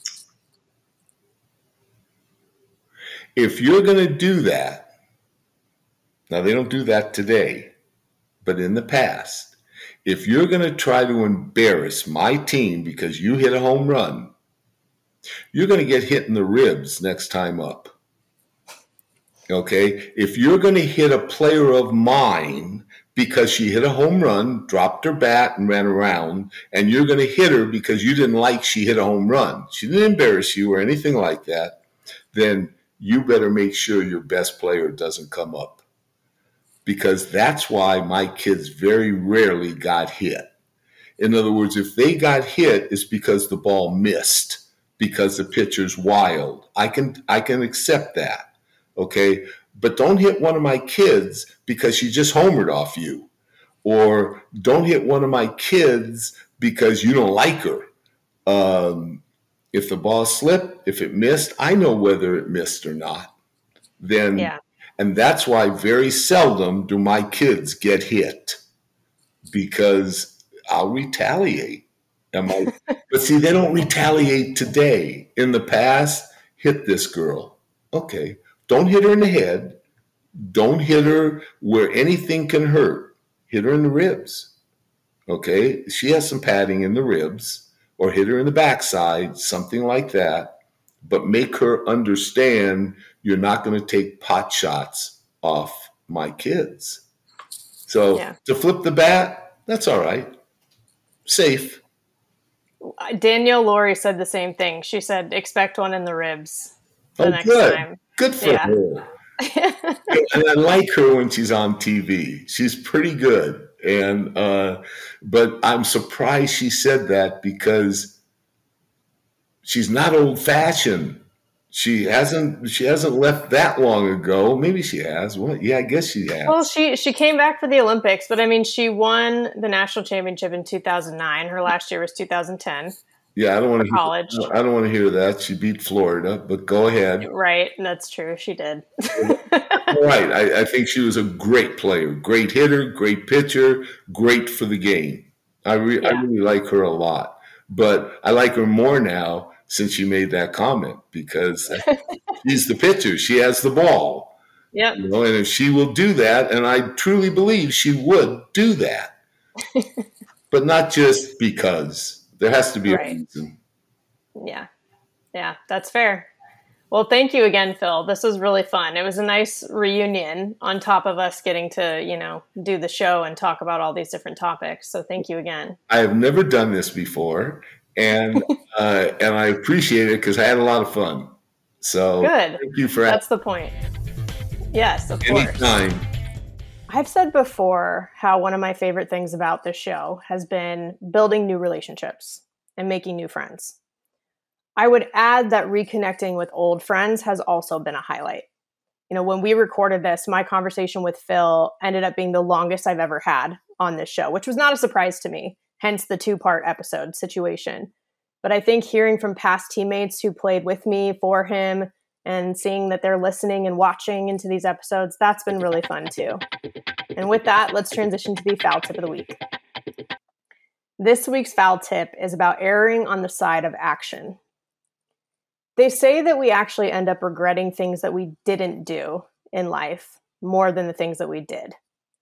If you're going to do that, now they don't do that today, but in the past, if you're going to try to embarrass my team because you hit a home run, you're going to get hit in the ribs next time up. Okay? If you're going to hit a player of mine because she hit a home run, dropped her bat, and ran around, and you're going to hit her because you didn't like she hit a home run, she didn't embarrass you or anything like that, then you better make sure your best player doesn't come up. Because that's why my kids very rarely got hit. In other words, if they got hit, it's because the ball missed, because the pitcher's wild. I can accept that. Okay, but don't hit one of my kids because she just homered off you, or don't hit one of my kids because you don't like her. If the ball slipped, if it missed, I know whether it missed or not. Then, and that's why very seldom do my kids get hit, because I'll retaliate. But see, they don't retaliate today. In the past, hit this girl. Okay. Don't hit her in the head. Don't hit her where anything can hurt. Hit her in the ribs. Okay? She has some padding in the ribs, or hit her in the backside, something like that. But make her understand you're not going to take pot shots off my kids. So to flip the bat, that's all right. Safe. Danielle Laurie said the same thing. She said, expect one in the ribs the next time. Good for her. And I like her when she's on TV. She's pretty good. And but I'm surprised she said that, because she's not old-fashioned. She hasn't left that long ago. Maybe she has. Well, yeah, I guess she has. Well, she came back for the Olympics, but I mean, she won the national championship in 2009. Her last year was 2010. Yeah, I don't want to college. I don't want to hear that. She beat Florida, but go ahead. Right, that's true. She did. Right. I think she was a great player, great hitter, great pitcher, great for the game. I really like her a lot, but I like her more now since you made that comment, because she's the pitcher. She has the ball. Yep. You know, and if she will do that, and I truly believe she would do that, but not just because. There has to be a reason. Yeah. Yeah, that's fair. Well, thank you again, Phil. This was really fun. It was a nice reunion on top of us getting to, do the show and talk about all these different topics. So thank you again. I have never done this before. And I appreciate it because I had a lot of fun. So good. Thank you for That's the point. Yes, of course. Anytime. I've said before how one of my favorite things about this show has been building new relationships and making new friends. I would add that reconnecting with old friends has also been a highlight. When we recorded this, my conversation with Phil ended up being the longest I've ever had on this show, which was not a surprise to me. Hence the 2-part episode situation. But I think hearing from past teammates who played with me for him and seeing that they're listening and watching into these episodes, that's been really fun too. And with that, let's transition to the foul tip of the week. This week's foul tip is about erring on the side of action. They say that we actually end up regretting things that we didn't do in life more than the things that we did.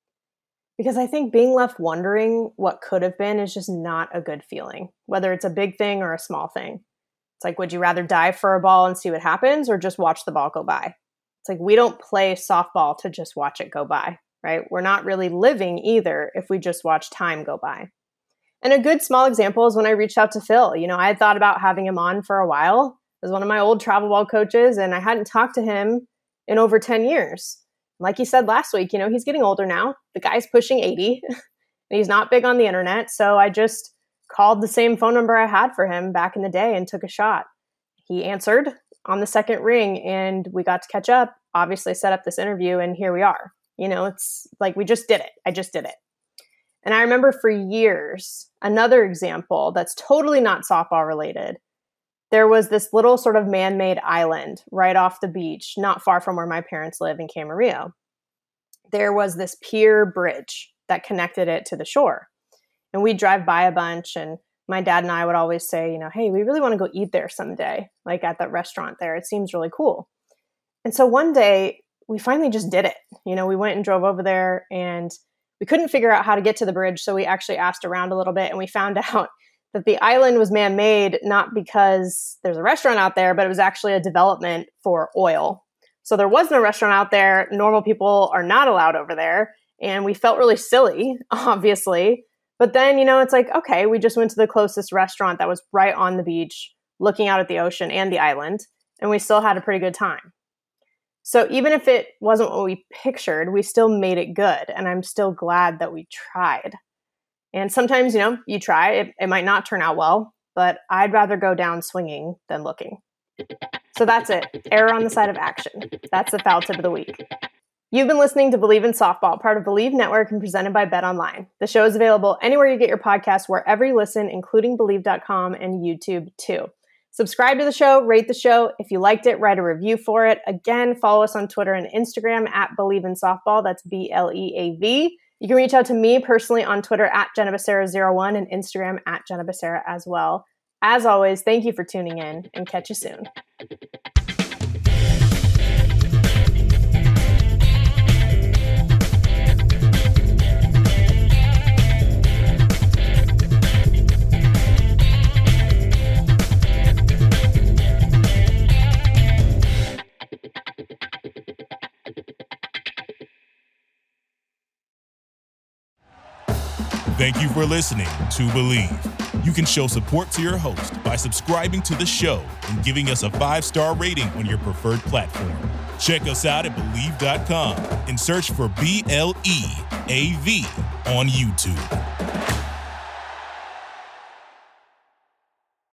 Because I think being left wondering what could have been is just not a good feeling, whether it's a big thing or a small thing. It's like, would you rather dive for a ball and see what happens or just watch the ball go by? It's like, we don't play softball to just watch it go by, right? We're not really living either if we just watch time go by. And a good small example is when I reached out to Phil. I had thought about having him on for a while as one of my old travel ball coaches, and I hadn't talked to him in over 10 years. Like he said last week, he's getting older now. The guy's pushing 80 and he's not big on the internet. So I just called the same phone number I had for him back in the day and took a shot. He answered on the second ring and we got to catch up, obviously set up this interview, and here we are. It's like we just did it. I just did it. And I remember for years, another example that's totally not softball related. There was this little sort of man-made island right off the beach, not far from where my parents live in Camarillo. There was this pier bridge that connected it to the shore. And we'd drive by a bunch, and my dad and I would always say, hey, we really want to go eat there someday, like at that restaurant there. It seems really cool. And so one day, we finally just did it. We went and drove over there, and we couldn't figure out how to get to the bridge, so we actually asked around a little bit, and we found out that the island was man-made not because there's a restaurant out there, but it was actually a development for oil. So there wasn't a restaurant out there. Normal people are not allowed over there. And we felt really silly, obviously. But then, it's like, okay, we just went to the closest restaurant that was right on the beach, looking out at the ocean and the island, and we still had a pretty good time. So even if it wasn't what we pictured, we still made it good. And I'm still glad that we tried. And sometimes, you try, it might not turn out well, but I'd rather go down swinging than looking. So that's it. Error on the side of action. That's the foul tip of the week. You've been listening to Believe in Softball, part of Believe Network and presented by BetOnline. The show is available anywhere you get your podcasts, wherever you listen, including Believe.com and YouTube too. Subscribe to the show, rate the show. If you liked it, write a review for it. Again, follow us on Twitter and Instagram at Believe in Softball. That's BLEAV. You can reach out to me personally on Twitter at JennaBecerra01 and Instagram at JennaBecerra as well. As always, thank you for tuning in and catch you soon. Thank you for listening to Believe. You can show support to your host by subscribing to the show and giving us a 5-star rating on your preferred platform. Check us out at Believe.com and search for BLEAV on YouTube.